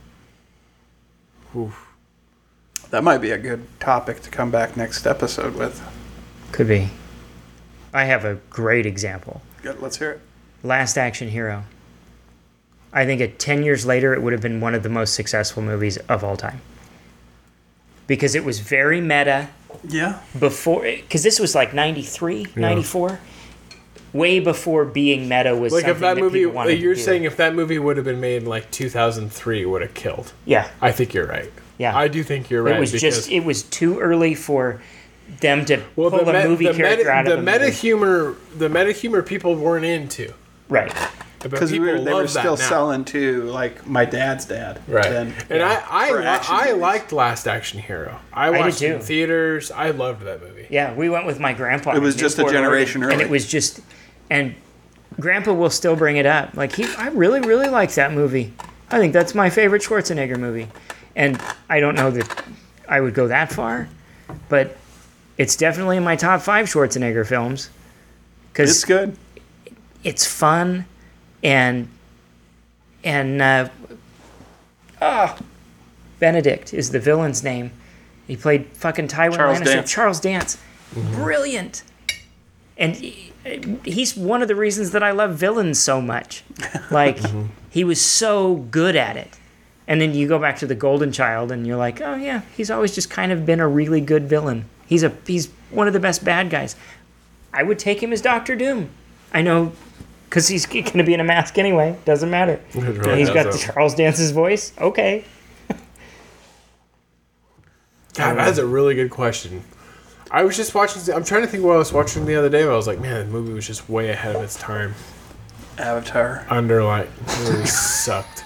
That might be a good topic to come back next episode with. Could be. I have a great example. Good, let's hear it. Last Action Hero. I think at ten years later, it would have been one of the most successful movies of all time. Because it was very meta Yeah. before, because this was like ninety-three, ninety-four, way before being meta was Like something if that movie, people wanted you're to do. saying if that movie would have been made in like two thousand three, it would have killed. Yeah, I think you're right. yeah. I do think you're right. It was because, just, it was too early for them to well, pull the, a me- movie the character meta, out the of a meta movie. humor, the meta humor people weren't into. Right. But Because we people were, they were love that still now. selling to like my dad's dad. Right. Then, and yeah, I I, for li- action I movies. liked Last Action Hero. I did watched it too. in theaters. I loved that movie. Yeah, we went with my grandpa. It was in just a Newport, generation Oregon, and early. it was just, and Grandpa will still bring it up. Like he, I really, really like that movie. I think that's my favorite Schwarzenegger movie, and I don't know that I would go that far, but it's definitely in my top five Schwarzenegger films because It's good. it's fun, and and uh, oh, Benedict is the villain's name. He played fucking Tywin Charles Lannister. Dance. Charles Dance, brilliant, and he- he's one of the reasons that I love villains so much. Like he was so good at it. And then you go back to the Golden Child, and you're like, oh yeah, he's always just kind of been a really good villain. He's a he's one of the best bad guys. I would take him as Doctor Doom. I know, because he's going to be in a mask anyway. Doesn't matter. really He's got the doesn't. Charles Dance's voice. Okay. God, that's a really good question. I was just watching. I'm trying to think what I was watching the other day. But I was like, man, the movie was just way ahead of its time. Avatar. Under like, it really sucked.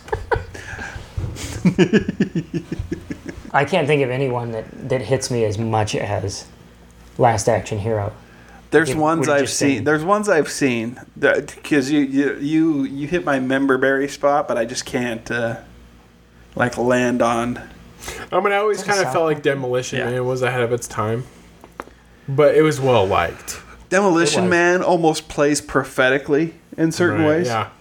I can't think of anyone that, that hits me as much as Last Action Hero. There's It ones would've I've just seen. been- There's ones I've seen because you, you you you hit my memberberry spot, but I just can't uh, like land on. I mean, I always That's kind of South felt Park. like Demolition Yeah. Man was ahead of its time, but it was well liked. Demolition was. Man almost plays prophetically in certain Right, ways. Yeah.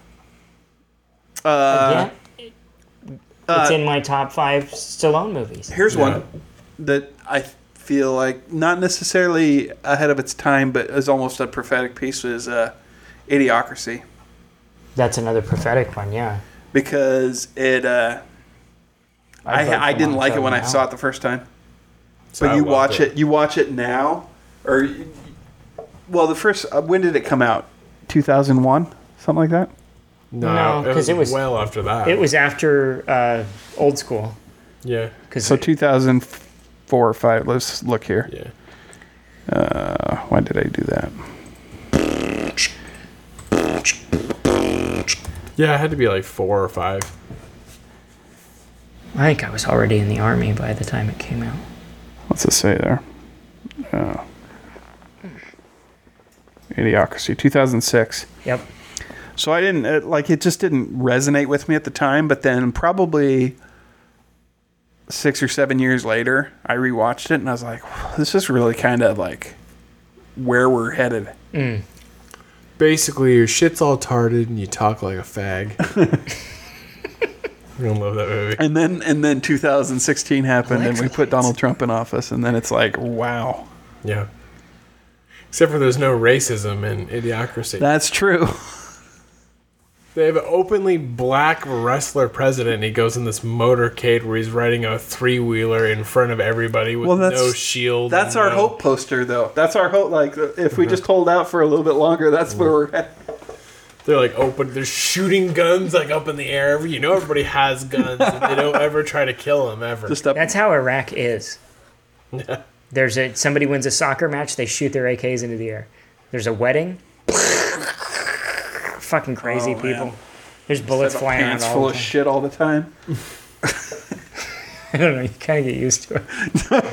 Uh, Again, it's in my top five Stallone movies. Here's Yeah. one that I feel like not necessarily ahead of its time, but is almost a prophetic piece. Is uh, Idiocracy, That's another prophetic one, yeah. because it. Uh, I'd vote I I for didn't like it Montel when I now. saw it the first time. So But I you loved watch it. it. You watch it now, or well, the first. Uh, when did it come out? two thousand one, something like that. No, No, it 'cause was, it was- well after that. It was after uh, Old School. Yeah. Cause So two thousand four or five. Let's look here. Yeah. Uh, why did I do that? Yeah, it had to be like four or five. I think I was already in the army by the time it came out. What's it say there? Uh, Idiocracy, two thousand six. Yep. So I didn't, it, like, it just didn't resonate with me at the time, but then probably six or seven years later, I rewatched it and I was like, this is really kind of like where we're headed. Mm. Basically, your shit's all tarted and you talk like a fag. I don't love that movie. And then, and then two thousand sixteen happened and we put Donald Trump in office, and then it's like, wow. Yeah. Except for there's no racism in Idiocracy. That's true. They have an openly black wrestler president, and he goes in this motorcade where he's riding a three-wheeler in front of everybody with Well, that's- no shield. That's and our no- hope poster, though. That's our hope. Like, if we just hold out for a little bit longer, that's where we're at. They're like open. They're shooting guns like up in the air. You know, everybody has guns, and they don't ever try to kill them ever. Just up. That's how Iraq is. There's a somebody wins a soccer match, they shoot their A Ks into the air. There's a wedding. Fucking crazy Oh, people. man. There's bullets flying around Pants all full the of time. shit all the time. I don't know. You kind of get used to it.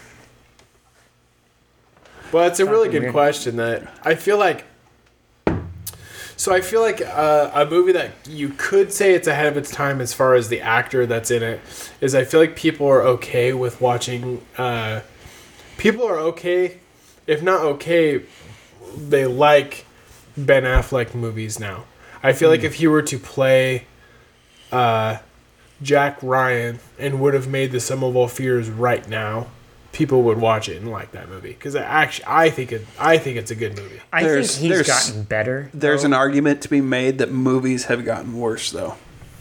Well, it's a really Fucking good weird. question that I feel like. So I feel like uh, a movie that you could say it's ahead of its time as far as the actor that's in it is I feel like people are okay with watching. Uh, people are okay, if not okay, they like Ben Affleck movies now. I feel like if he were to play uh, Jack Ryan and would have made The Sum of All Fears right now, people would watch it and like that movie because actually, I think it. I think it's a good movie. I There's- think he's there's- gotten better. There's though. an argument to be made that movies have gotten worse, though.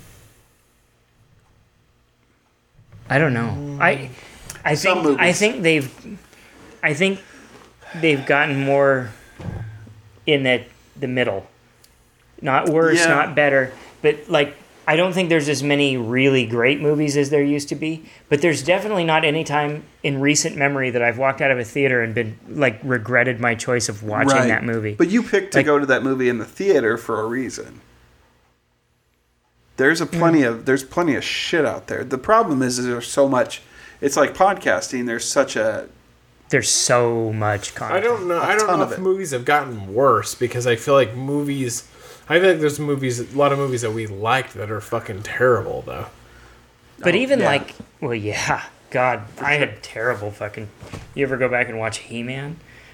I don't know. I I Some think I movies. think they've I think they've gotten more in the the middle. Not worse, Yeah. not better, but like I don't think there's as many really great movies as there used to be, but there's definitely not any time in recent memory that I've walked out of a theater and been like regretted my choice of watching that movie. But you picked to Like- go to that movie in the theater for a reason. There's a plenty of there's plenty of shit out there. The problem is, is there's so much. It's like podcasting. There's such a There's so much content. I don't know. I don't ton know of if it. movies have gotten worse because I feel like movies. I feel like there's movies, a lot of movies that we liked that are fucking terrible though. But even yeah. like, well, yeah, God, I had terrible fucking. You ever go back and watch He-Man?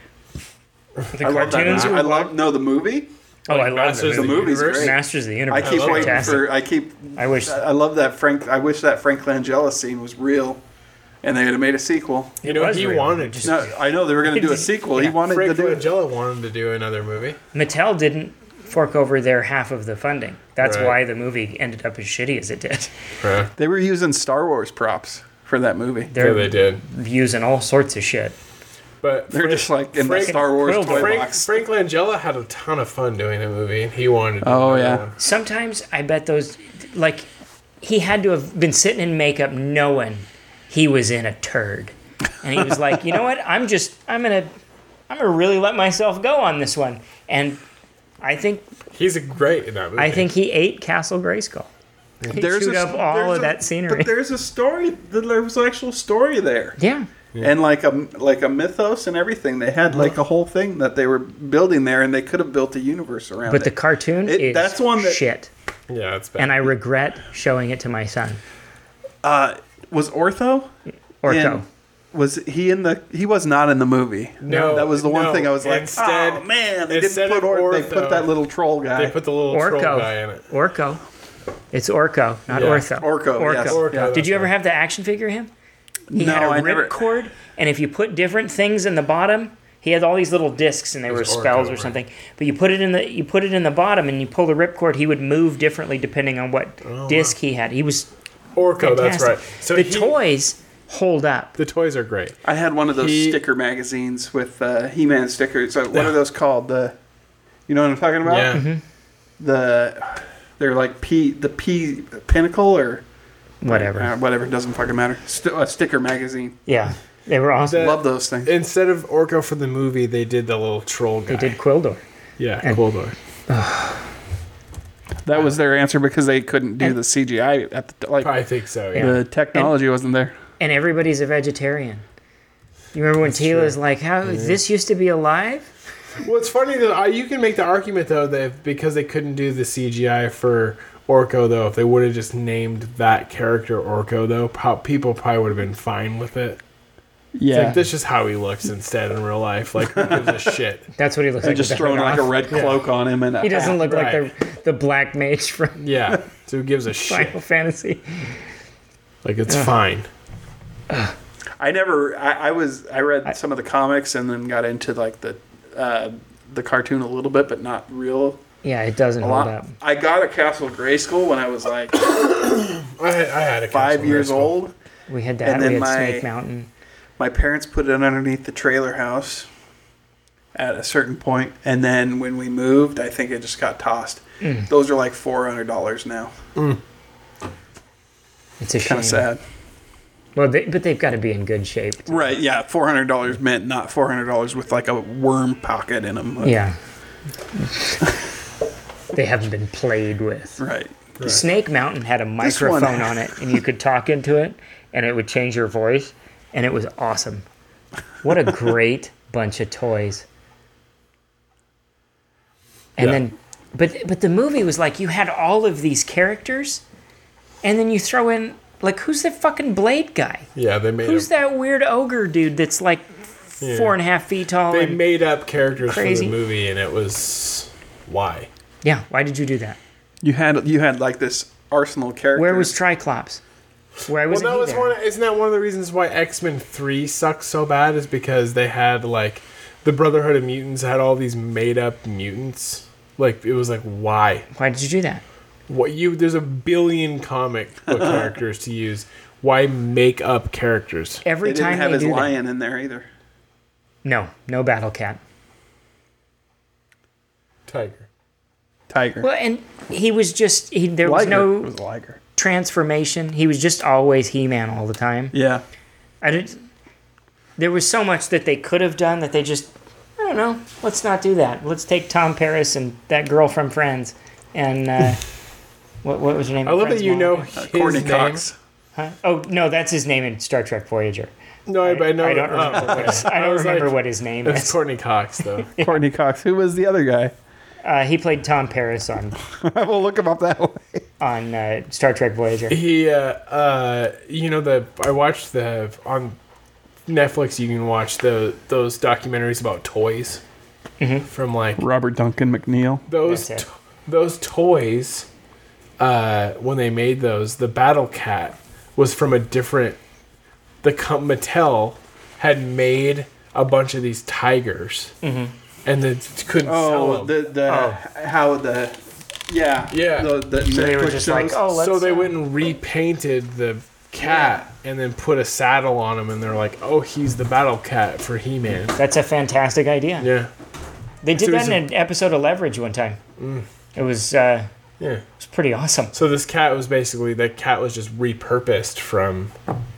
The I love that. cartoons. movie. were I love no the movie. Oh, I Like love Masters the of The movie's Universe. great. Masters of the I Universe. keep love waiting fantastic. for. I keep. I wish. I love that Frank. I wish that Frank Langella scene was real, and they had made a sequel. You know, was he real. wanted Just- No, I know they were going to do a sequel. He Yeah. wanted Frank to do it. Langella wanted to do another movie. Mattel didn't fork over their half of the funding. That's Right. why the movie ended up as shitty as it did. Right. They were using Star Wars props for that movie. Yeah, They're they did. using all sorts of shit. But They're Frank- just like in Frank- the Star Wars Frank- toy Frank, box. Frank Langella had a ton of fun doing the movie, and he wanted to do Oh, another yeah. one. Sometimes I bet those, like, he had to have been sitting in makeup knowing he was in a turd, and he was like, you know what? I'm just, I'm gonna, I'm gonna really let myself go on this one, and I think, He's a great in that movie. I think he ate Castle Grayskull. He chewed a- up all there's of a- that scenery. But there's a story. There was an actual story there. Yeah. And like a like a mythos and everything. They had like a whole thing that they were building there, and they could have built a universe around But it. the cartoon It- is that's one that- shit. Yeah, it's bad. And I regret showing it to my son. uh, was Ortho. Orko. in- was he in the? He was not in the movie. No, that was the one no. thing I was like, Instead- oh man, they instead didn't put of Or- they Ortho, put that little troll guy. they put the little troll guy in Orko. it. Orko. It's Orko, not Yeah. Ortho. Orko, yes. Orko, Yeah. that's Did you ever right. have the action figure of him? He No, had a I never- ripcord, and if you put different things in the bottom, he had all these little discs, and they were was spells Orko, or right. something. But you put it in the you put it in the bottom, and you pull the ripcord. He would move differently depending on what disc he had. He was Orko, that's fantastic. right. So the he- toys hold up. the toys are great. I had one of those He- sticker magazines with uh, He-Man stickers. So what are those called? The, you know what I'm talking about? Yeah. Mm-hmm. The, they're like P, the P Pinnacle or Whatever. uh, whatever. Doesn't fucking matter. St- a sticker magazine. Yeah, they were awesome. The- Love those things. Instead of Orko for the movie, they did the little troll guy. They did Quildor. Yeah, and- Quildor. That was their answer because they couldn't do the C G I at the like. I think so. Yeah. The technology wasn't there. And everybody's a vegetarian. You remember when Tila's like, "How this used to be alive?" Well, it's funny that I, you can make the argument though that because they couldn't do the C G I for Orko though, if they would have just named that character Orko though, pro- people probably would have been fine with it. Yeah, It's like, that's just how he looks instead in real life. Like, who gives a shit? That's what he looks They like. just with the throwing hood like a off. red cloak on him, and a He doesn't hat. look like Right. the the black mage from Yeah. So who gives a shit? Final Fantasy. Like, it's fine. I never. I, I was. I read some of the comics and then got into like the uh, the cartoon a little bit, but not real Yeah, it doesn't a hold lot. up. I got a Castle Grayskull when I was like I had, I had a five Castle years Grayskull. old. We had that. And We then had my- Snake Mountain. My parents put it underneath the trailer house at a certain point, and then when we moved, I think it just got tossed. Mm. Those are like four hundred dollars now. It's a shame. Kind of sad. Well, they, but they've got to be in good shape. Right? Yeah, four hundred dollars meant not four hundred dollars with like a worm pocket in them. Yeah. They haven't been played with. Right. Snake Mountain had a This one- microphone on it, and you could talk into it, and it would change your voice, and it was awesome. What a great bunch of toys. And Yeah. then, but but the movie was like you had all of these characters, and then you throw in like who's the fucking Blade guy? Yeah, they made Who's up, that weird ogre dude that's like Yeah. four and a half feet tall? They and- made up characters Crazy. for the movie, and it was why. yeah, why did you do that? You had you had like this arsenal of characters. Where was Triclops? Why Well, wasn't that he was there? one. Isn't that one of the reasons why X-Men three sucks so bad? Is because they had like the Brotherhood of Mutants had all these made-up mutants. Like it was like why? Why did you do that? What you? There's a billion comic book characters to use. Why make up characters? Every They didn't time have they his do that. lion in there either. No, no Battle Cat. Tiger. Tiger. Well, and he was just he. There was Liger. no It was a liger. transformation. He was just always He-Man all the time. Yeah. I didn't. There was so much that they could have done that they just. I don't know. Let's not do that. Let's take Tom Paris and that girl from Friends, and uh, what what was her name? I love that you know his Uh, Courtney name. Cox. Huh? Oh no, that's his name in Star Trek Voyager. No, I, I know. I don't oh, remember. what, his, I I don't was remember like, what his name It's is. Courtney Cox though. Courtney Cox. Who was the other guy? Uh, he played Tom Paris on We'll look him up that way. on uh, Star Trek Voyager. He, uh, uh, you know, the I watched the on Netflix. You can watch the those documentaries about toys from like Robert Duncan McNeil. those That's it. to- those toys. Uh, when they made those, the Battle Cat was from a different. The com- Mattel had made a bunch of these tigers, and they couldn't sell Oh, them. the the how the yeah Yeah. the, the So they were Netflix just like, shows. oh, let's. so they uh, went and repainted the cat and then put a saddle on him, and they're like, "Oh, he's the Battle Cat for He-Man." That's a fantastic idea. Yeah, They did So that it's in a- an episode of Leverage one time. It was uh, yeah. it was pretty awesome. So this cat was basically the cat was just repurposed from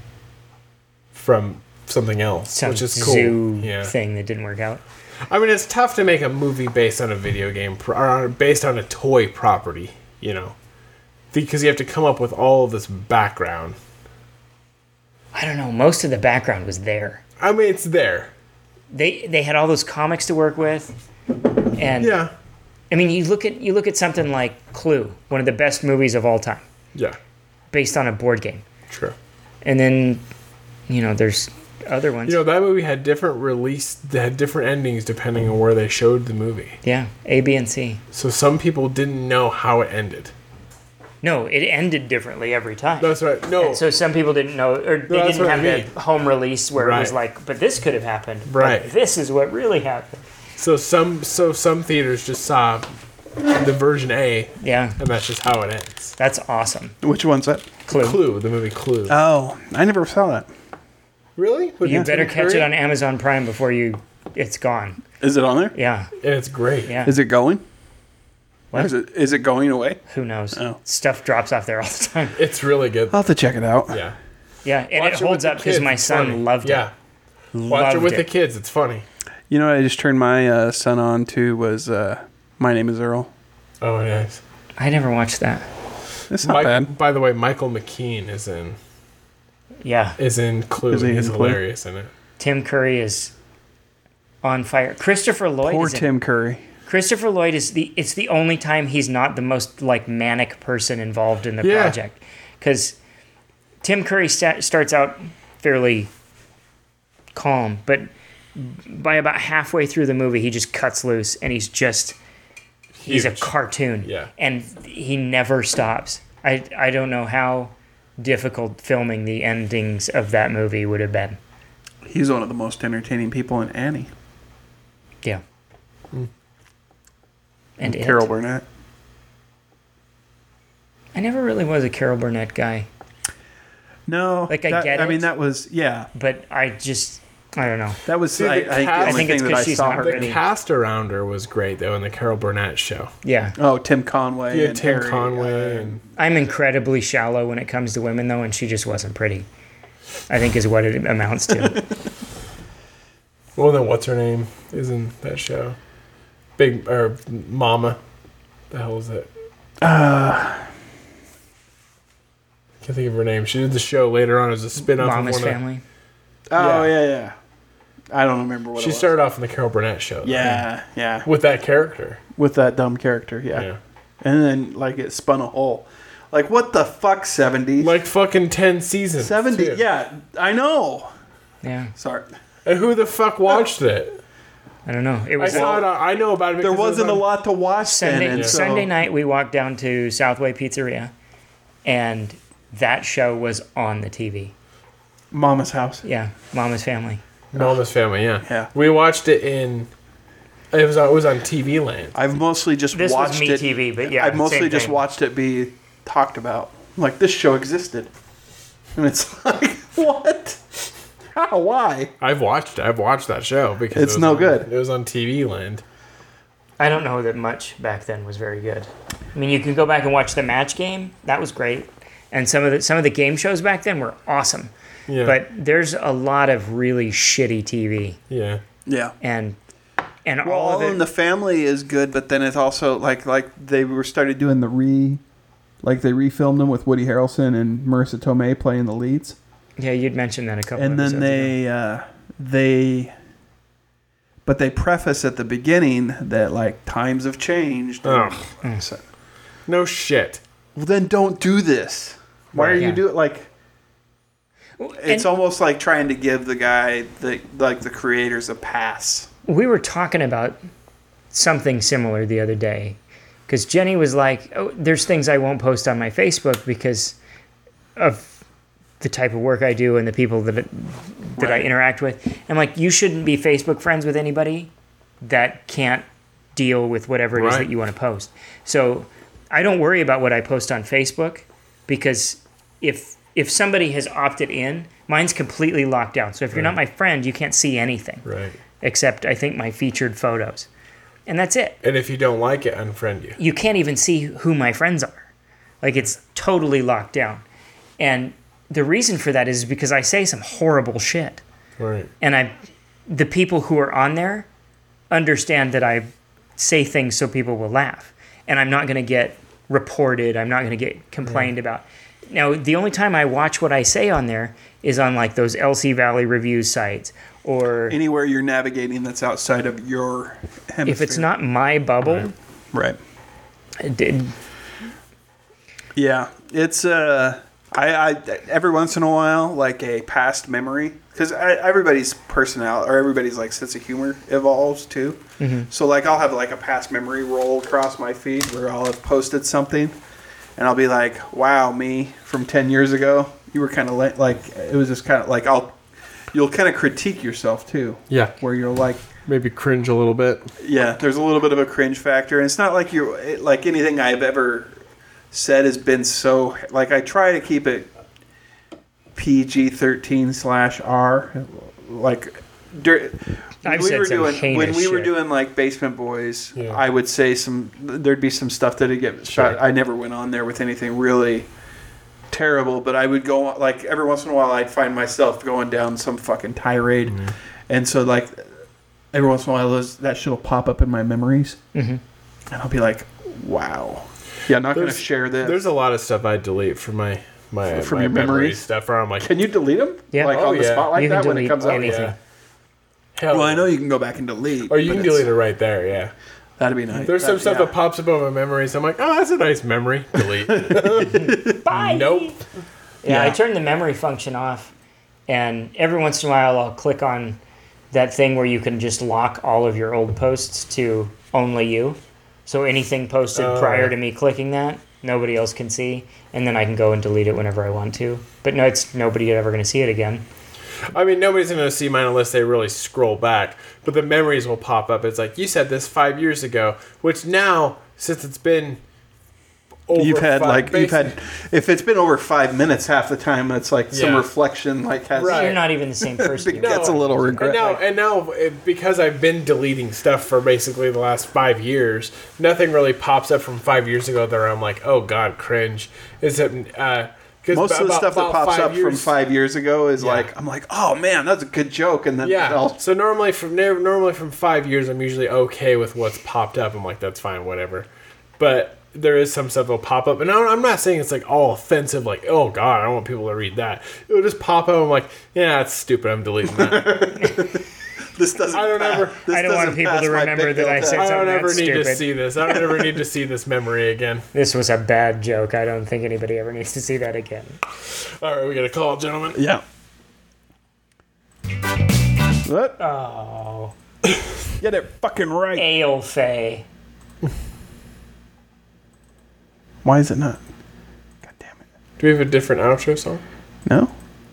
from something else, Some which is cool. zoo Yeah, thing that didn't work out. I mean, it's tough to make a movie based on a video game pro- or based on a toy property, you know, because you have to come up with all of this background. I don't know. Most of the background was there. I mean, it's there. They they had all those comics to work with, and Yeah, I mean, you look at you look at something like Clue, one of the best movies of all time, yeah, based on a board game, true. and then you know there's other ones. You know, that movie had different release, they had different endings depending on where they showed the movie. yeah, A, B, and C. So some people didn't know how it ended. No, it ended differently every time. That's right. No, And so some people didn't know, or they that's didn't what I have mean. the home release where it was Right. like, but this could have happened. but Right. this is what really happened. so some so some theaters just saw the version A, Yeah, and that's just how it ends. that's awesome. Which one's that? Clue. Clue, the movie Clue. Oh, I never saw that. Really? With You better Tim catch Curry? it on Amazon Prime before you it's gone. Is it on there? Yeah, And it's great. yeah. Is it going? What? Is it is it going away? Who knows? Oh. Stuff drops off there all the time. It's really good. I'll have to check it out. Yeah. Yeah, and Watch it with holds the up because kids, my it's son funny. loved Yeah. it. Watch Loved it with it. the kids. It's funny. You know what I just turned my uh, son on to was uh, My Name is Earl. Oh, nice. I never watched that. It's not Mike, bad. By the way, Michael McKean is in Yeah. is in Clue. Is he He's in Clue? hilarious in it. Tim Curry is on fire. Christopher Lloyd Poor is in- Tim Curry. Christopher Lloyd is the it's the only time he's not the most like manic person involved in the Yeah. project, because Tim Curry sta- starts out fairly calm, but by about halfway through the movie he just cuts loose and he's just he's a Huge. cartoon. Yeah. And he never stops. I I don't know how difficult filming the endings of that movie would have been. He's one of the most entertaining people in Annie. Yeah. And It. Carol Burnett. I never really was a Carol Burnett guy, No, Like, I that- get I it. mean, that was yeah. but I just I don't know. That was See, I, the I think cast- the I only think it's thing that 'cause I she's saw not her. The Really? cast around her was great though in the Carol Burnett show. Yeah. Oh, Tim Conway. Yeah, and Tim Harry, Conway uh, and I'm incredibly shallow when it comes to women, though, and she just wasn't pretty. I think is what it amounts to. well, then what's her name is in that show? Big or Mama? The hell is it? uh, Can't think of her name. She did the show later on as a spin-off Mama's of one Family. oh Yeah. yeah, yeah. I don't remember what Of, she it was. started off in the Carol Burnett show. though. Yeah, yeah. With that character. With that dumb character, yeah. Yeah. And then like it spun a hole. Like what the fuck, seventy? Like fucking ten seasons. seventy? too. Yeah, I know. Yeah. Sorry. And who the fuck watched it? I don't know. It I was saw it. On, I know about it. There because it was wasn't a on- lot to watch Sunday, then, and so Sunday night. We walked down to Southway Pizzeria, and that show was on the T V. Mama's house. Yeah, Mama's Family. Mama's Family. Yeah. Yeah. We watched it in. It was. It was on T V Land. I've mostly just This watched was it. MeTV, but yeah, I've mostly same just thing. watched it be talked about. Like this show existed, and it's like what? How? Why? I've watched. I've watched that show because It's it was no on- good. It was on T V Land. I don't know that much back then was very good. I mean, you can go back and watch the Match Game. That was great, and some of the some of the game shows back then were awesome. Yeah. But there's a lot of really shitty T V, yeah. Yeah. and and Well, all All of in it. the Family is good, but then it's also like like they were started doing Doing the re, like they refilmed them with Woody Harrelson and Marissa Tomei playing the leads, Yeah, you'd mentioned that a couple. and then episodes ago. they uh, they, but they preface at the beginning that like times have changed. Ugh. So- No shit. well, then don't do this. Why are Right. you Yeah. doing like? It's And almost like trying to give the guy the like the creators a pass. we were talking about something similar the other day, because Jenny was like, "Oh, there's things I won't post on my Facebook because of the type of work I do and the people that it, that I Right. interact with." I'm like, "You shouldn't be Facebook friends with anybody that can't deal with whatever it is Right. that you want to post." So I don't worry about what I post on Facebook, because if if somebody has opted in, mine's completely locked down. So if you're not my friend, you can't see anything Right. except I think my featured photos. And that's it. And if you don't like it, unfriend you. You can't even see who my friends are. Like, it's totally locked down. And the reason for that is because I say some horrible shit. Right. And I the people who are on there understand that I say things so people will laugh. And I'm not going to get reported. I'm not going to get complained about. Now, the only time I watch what I say on there is on like those L C Valley review sites, or Anywhere you're navigating that's outside of your hemisphere. if it's not my bubble, right. it did. Yeah, it's uh, I, I every once in a while like a past memory because everybody's personality or everybody's like sense of humor evolves too. Mm-hmm. So like I'll have like a past memory roll across my feed where I'll have posted something, and I'll be like, "Wow, me from ten years ago, you were kind of like like it was just kind of like I'll." You'll kind of critique yourself too, Yeah. where you're like, Maybe cringe a little bit. yeah, there's a little bit of a cringe factor, and it's not like you're it- like anything I've ever said has been so like I try to keep it P G thirteen slash R, like dur- when I've we said were some doing heinous when we were shit. doing like Basement Boys. Yeah. I would say some there'd be some stuff that'd get shot. Sure. I never went on there with anything really terrible, but I would go like every once in a while I'd find myself going down some fucking tirade, Mm-hmm. and so like every once in a while those, that shit will pop up in my memories, Mhm. and I'll be like, wow. Yeah, not going to There's- share this. There's a lot of stuff I delete from my my From my your memory memories? stuff. Where I'm like, Can you delete them? Yeah. Like Oh, on the yeah. spot like You can that when it delete comes out? anything. yeah. Hell, Well, I know you can go back and delete. Or you but can it's- delete it right there. Yeah. That'd be nice. There's some That- stuff yeah. that pops up on my memories. I'm like, oh, that's a nice memory. Delete. Bye. Nope. Yeah, I Yeah. turned the memory function off, and every once in a while I'll click on that thing where you can just lock all of your old posts to only you. So anything posted Oh. prior to me clicking that, nobody else can see, and then I can go and delete it whenever I want to. But no, it's nobody ever going to see it again. I mean, nobody's going to see mine unless they really scroll back. But the memories will pop up. It's like, you said this five years ago, which now, since it's been over You've had five, like you've had if it's been over five minutes half the time, it's like some Yeah. reflection like has Right. You're not even the same person. It gets a little regret. And now, and now it, because I've been deleting stuff for basically the last five years, nothing really pops up from five years ago that I'm like, oh God, cringe. Is it... Uh, Most of the about- stuff that about pops five up from years- five years ago is Yeah. like I'm like, oh man, that's a good joke, and then Yeah. I'll- So normally from normally from five years, I'm usually okay with what's popped up. I'm like, that's fine, whatever. But there is some stuff that'll pop up, and I- I'm not saying it's like all offensive. Like, oh God, I don't want people to read that. It'll just pop up. I'm like, yeah, that's stupid. I'm deleting that. this doesn't. I don't pass- ever- this I don't want doesn't people pass to my remember big that bill I test. said I don't something ever that's need to stupid. see this. I don't ever need to see this memory again. This was a bad joke. I don't think anybody ever needs to see that again. All right, we got a call, gentlemen. Yeah. What? Oh. Get it fucking right. Aelfay. Why is it not? God damn it. Do we have a different outro song? No.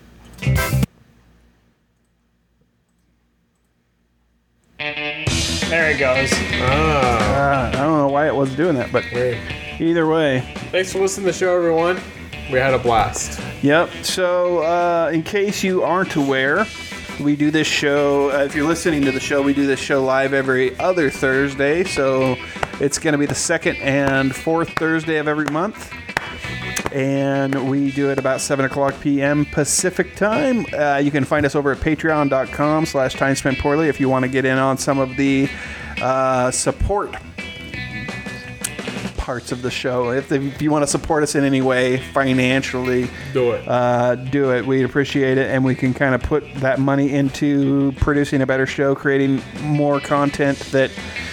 There it goes. Ah, Uh, I don't know why it was doing that, but weird. either way. Thanks for listening to the show, everyone. We had a blast. Yep. So, uh, in case you aren't aware, we do this show. Uh, if you're listening to the show, we do this show live every other Thursday. So, it's going to be the second and fourth Thursday of every month. And we do it about seven o'clock p.m. Pacific time. Uh, you can find us over at patreon.com slash time spent poorly if you want to get in on some of the uh, support parts of the show. If, the, if you want to support us in any way financially, Do it. uh, do it. We'd appreciate it, and we can kind of put that money into producing a better show, creating more content that,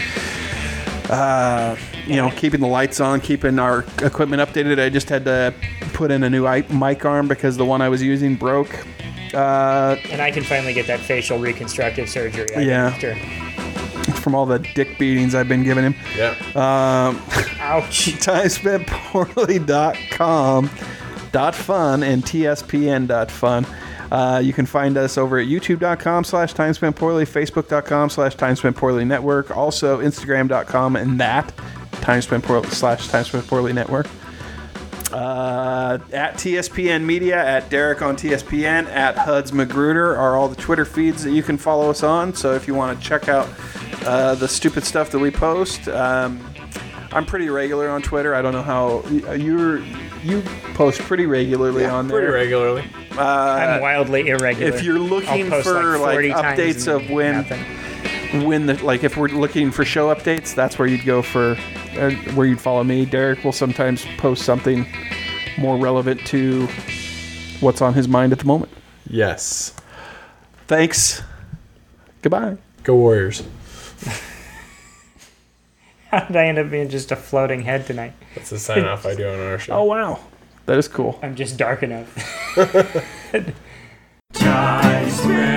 uh, you know, keeping the lights on, keeping our equipment updated. I just had to put in a new i- mic arm because the one I was using broke. Uh, And I can finally get that facial reconstructive surgery. I Yeah. After. from all the dick beatings I've been giving him. Yeah. Um, Ouch. time spent poorly dot com dot fun and T S P N dot fun. Uh, you can find us over at youtube.com slash time spent poorly, facebook.com slash time spent poorly network, also instagram dot com and that time spent poorly slash time spent poorly network. Uh, at T S P N Media, at Derek on T S P N, at Huds Magruder are all the Twitter feeds that you can follow us on. So if you want to check out uh, the stupid stuff that we post, um, I'm pretty regular on Twitter. I don't know how you're. You post pretty regularly on there. Pretty regularly. I'm wildly irregular. if you're looking I'll post for, like, forty times updates and of when- nothing. When the like, if we're looking for show updates, that's where you'd go for, uh, where you'd follow me. Derek will sometimes post something more relevant to what's on his mind at the moment. Yes. Thanks. Goodbye. Go Warriors. How did I end up being just a floating head tonight? That's the sign off I do on our show. Oh wow, that is cool. I'm just dark enough. Time spent